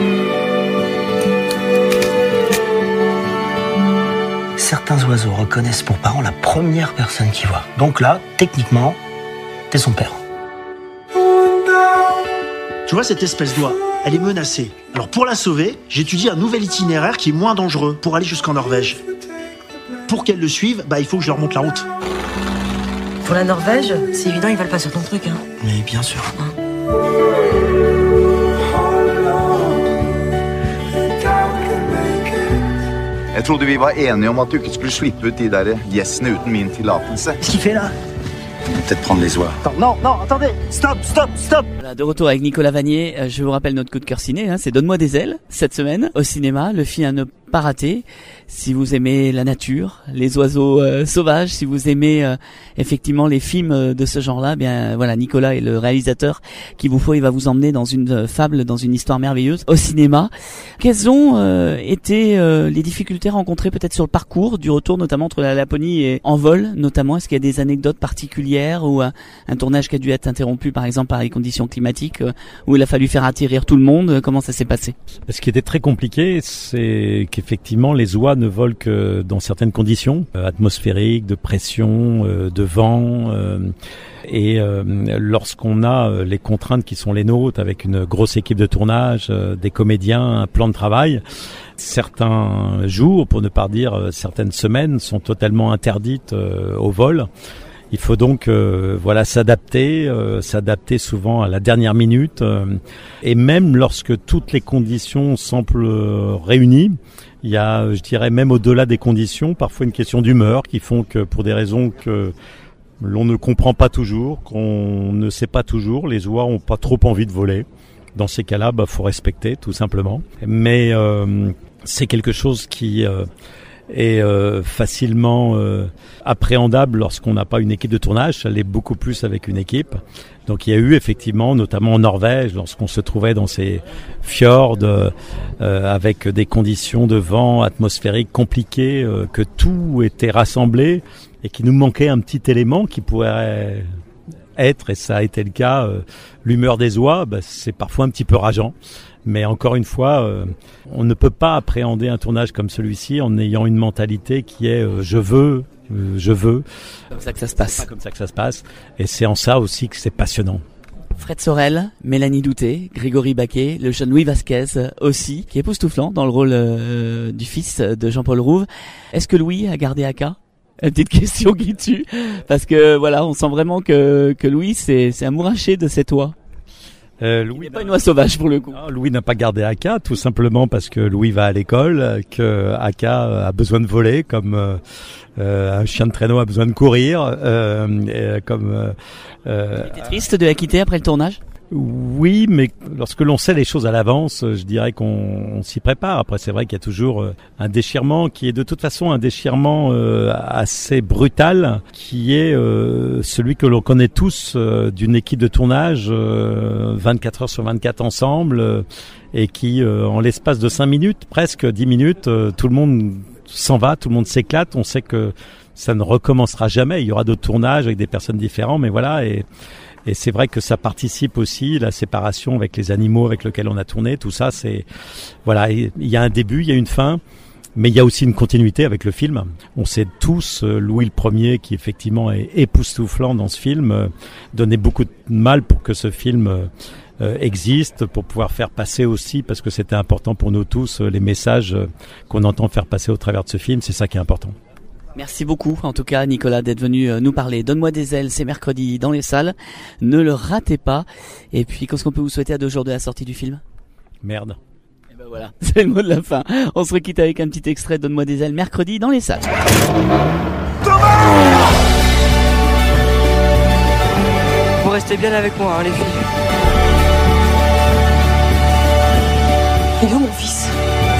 Certains oiseaux reconnaissent pour parent la première personne qu'ils voient. Donc là, techniquement, t'es son père. Tu vois cette espèce d'oie, elle est menacée. Alors pour la sauver, j'étudie un nouvel itinéraire qui est moins dangereux pour aller jusqu'en Norvège. Pour qu'elle le suive, bah il faut que je leur montre la route. Pour la Norvège, c'est évident, ils veulent pas sur ton truc, hein. Mais bien sûr. Hein. Jeg trodde vi var enige om at du ikke skulle slippe ut de der gjessene uten min tillatelse. Qu'est-ce qu'il fait là? Peut-être prendre les oies. Attends, non, non, attendez, stop, stop, stop. Voilà, de retour avec Nicolas Vanier, euh, je vous rappelle notre coup de cœur ciné, hein, c'est Donne-moi des ailes, cette semaine, au cinéma, le film à ne pas rater. Si vous aimez la nature, les oiseaux euh, sauvages, si vous aimez euh, effectivement les films euh, de ce genre-là, bien voilà, Nicolas est le réalisateur qu'il vous faut. Il va vous emmener dans une euh, fable, dans une histoire merveilleuse au cinéma. Quelles ont euh, été euh, les difficultés rencontrées peut-être sur le parcours du retour, notamment entre la Laponie et en vol, notamment? Est-ce qu'il y a des anecdotes particulières ou euh, un tournage qui a dû être interrompu, par exemple, par les conditions climatiques, euh, où il a fallu faire atterrir tout le monde? Comment ça s'est passé? Ce qui était très compliqué, c'est qu'effectivement les oies ne volent que dans certaines conditions euh, atmosphériques, de pression, euh, de vent. Euh, et euh, lorsqu'on a euh, les contraintes qui sont les nôtres, avec une grosse équipe de tournage, euh, des comédiens, un plan de travail, certains jours, pour ne pas dire euh, certaines semaines, sont totalement interdites euh, au vol. Il faut donc euh, voilà s'adapter, euh, s'adapter souvent à la dernière minute, euh, et même lorsque toutes les conditions semblent euh, réunies, il y a, je dirais même au-delà des conditions, parfois une question d'humeur qui font que pour des raisons que l'on ne comprend pas toujours, qu'on ne sait pas toujours, les oies ont pas trop envie de voler. Dans ces cas-là, bah faut respecter tout simplement. Mais euh, c'est quelque chose qui euh, est euh, facilement euh, appréhendable lorsqu'on n'a pas une équipe de tournage. Ça l'est beaucoup plus avec une équipe. Donc il y a eu effectivement, notamment en Norvège, lorsqu'on se trouvait dans ces fjords euh, avec des conditions de vent atmosphériques compliquées, euh, que tout était rassemblé et qu'il nous manquait un petit élément qui pourrait être, et ça a été le cas, euh, l'humeur des oies. Bah, c'est parfois un petit peu rageant. Mais encore une fois, euh, on ne peut pas appréhender un tournage comme celui-ci en ayant une mentalité qui est euh, je veux, euh, je veux. C'est comme ça que ça se passe. C'est pas comme ça que ça se passe. Et c'est en ça aussi que c'est passionnant. Fred Sorel, Mélanie Douté, Grégory Baquet, le jeune Louis Vasquez aussi, qui est époustouflant dans le rôle euh, du fils de Jean-Paul Rouve. Est-ce que Louis a gardé Aka? Une petite question qui tue, parce que voilà, on sent vraiment que, que Louis c'est, c'est amouraché de cette oie. Euh, Louis il n'est pas une oie sauvage pour le coup. Non, Louis n'a pas gardé Aka, tout simplement parce que Louis va à l'école, que Aka a besoin de voler, comme euh, euh, un chien de traîneau a besoin de courir, euh, et, comme. Euh, euh, tu étais triste de la quitter après le tournage? Oui, mais lorsque l'on sait les choses à l'avance, je dirais qu'on on s'y prépare. Après, c'est vrai qu'il y a toujours euh, un déchirement qui est de toute façon un déchirement euh, assez brutal, qui est euh, celui que l'on connaît tous euh, d'une équipe de tournage euh, vingt-quatre heures sur vingt-quatre ensemble, euh, et qui, euh, en l'espace de cinq minutes, presque dix minutes, euh, tout le monde s'en va, tout le monde s'éclate. On sait que ça ne recommencera jamais. Il y aura d'autres tournages avec des personnes différentes, mais voilà. Et Et c'est vrai que ça participe aussi, la séparation avec les animaux avec lesquels on a tourné, tout ça, c'est, voilà, il y a un début, il y a une fin, mais il y a aussi une continuité avec le film. On sait tous, Louis le Premier, qui effectivement est époustouflant dans ce film, donnait beaucoup de mal pour que ce film euh, existe, pour pouvoir faire passer aussi, parce que c'était important pour nous tous, les messages qu'on entend faire passer au travers de ce film, c'est ça qui est important. Merci beaucoup, en tout cas, Nicolas, d'être venu nous parler. Donne-moi des ailes, c'est mercredi dans les salles. Ne le ratez pas. Et puis, qu'est-ce qu'on peut vous souhaiter à deux jours de la sortie du film? Merde. Et ben voilà, c'est le mot de la fin. On se quitte avec un petit extrait de Donne-moi des ailes, mercredi dans les salles. Vous restez bien avec moi, hein, les filles. Il est où mon fils?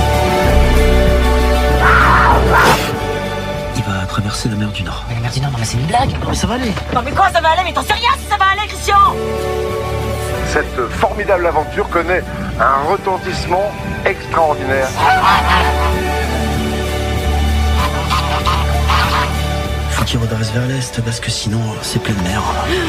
Traverser la mer du Nord. Mais la mer du Nord, non mais c'est une blague. Non mais ça va aller. Non mais quoi ça va aller? Mais t'en sais rien si ça va aller, Christian. Cette formidable aventure connaît un retentissement extraordinaire. Faut qu'il redresse vers l'est parce que sinon c'est pleine mer.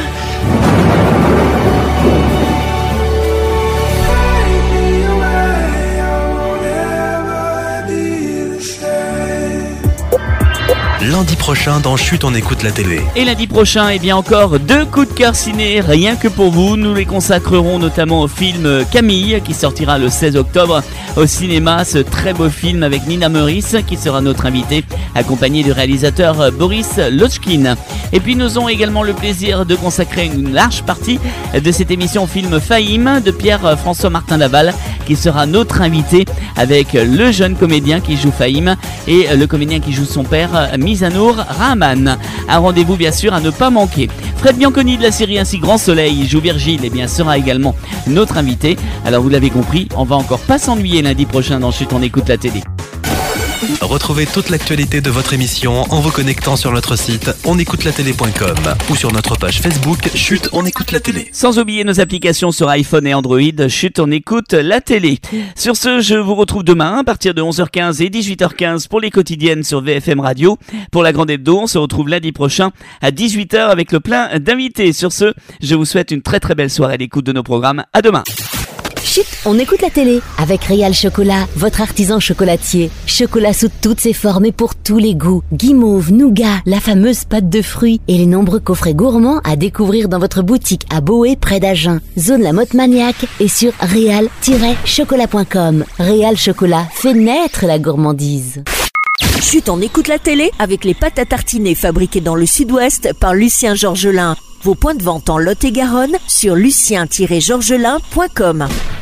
Lundi prochain, dans Chut, on écoute la télé. Et lundi prochain, eh bien encore deux coups de cœur ciné, rien que pour vous. Nous les consacrerons notamment au film Camille, qui sortira le seize octobre au cinéma. Ce très beau film avec Nina Meurice, qui sera notre invitée, accompagnée du réalisateur Boris Lotchkin. Et puis nous aurons également le plaisir de consacrer une large partie de cette émission au film Fahim de Pierre-François Martin Laval, qui sera notre invité avec le jeune comédien qui joue Fahim et le comédien qui joue son père, Mizanour Rahman. Un rendez-vous bien sûr à ne pas manquer. Fred Bianconi de la série Ainsi Grand Soleil joue Virgile et bien sera également notre invité. Alors vous l'avez compris, on va encore pas s'ennuyer lundi prochain dans Chut, on écoute la télé. Retrouvez toute l'actualité de votre émission en vous connectant sur notre site onécoutelatélé point com ou sur notre page Facebook Chut, on écoute la télé. Sans oublier nos applications sur iPhone et Android, Chut, on écoute la télé. Sur ce, je vous retrouve demain à partir de onze heures quinze et dix-huit heures quinze pour les quotidiennes sur V F M Radio. Pour la Grande Hebdo, on se retrouve lundi prochain à dix-huit heures avec le plein d'invités. Sur ce, je vous souhaite une très très belle soirée d'écoute de nos programmes. À demain. Chut, on écoute la télé avec Réal Chocolat, votre artisan chocolatier. Chocolat sous toutes ses formes et pour tous les goûts. Guimauve, nougat, la fameuse pâte de fruits et les nombreux coffrets gourmands à découvrir dans votre boutique à Boé près d'Agen. Zone La Motte Maniaque et sur réal tiret chocolat point com. Réal Chocolat fait naître la gourmandise. Chut, on écoute la télé avec les pâtes à tartiner fabriquées dans le Sud-Ouest par Lucien Georgelin. Vos points de vente en Lot-et-Garonne sur lucien tiret georgelin point com.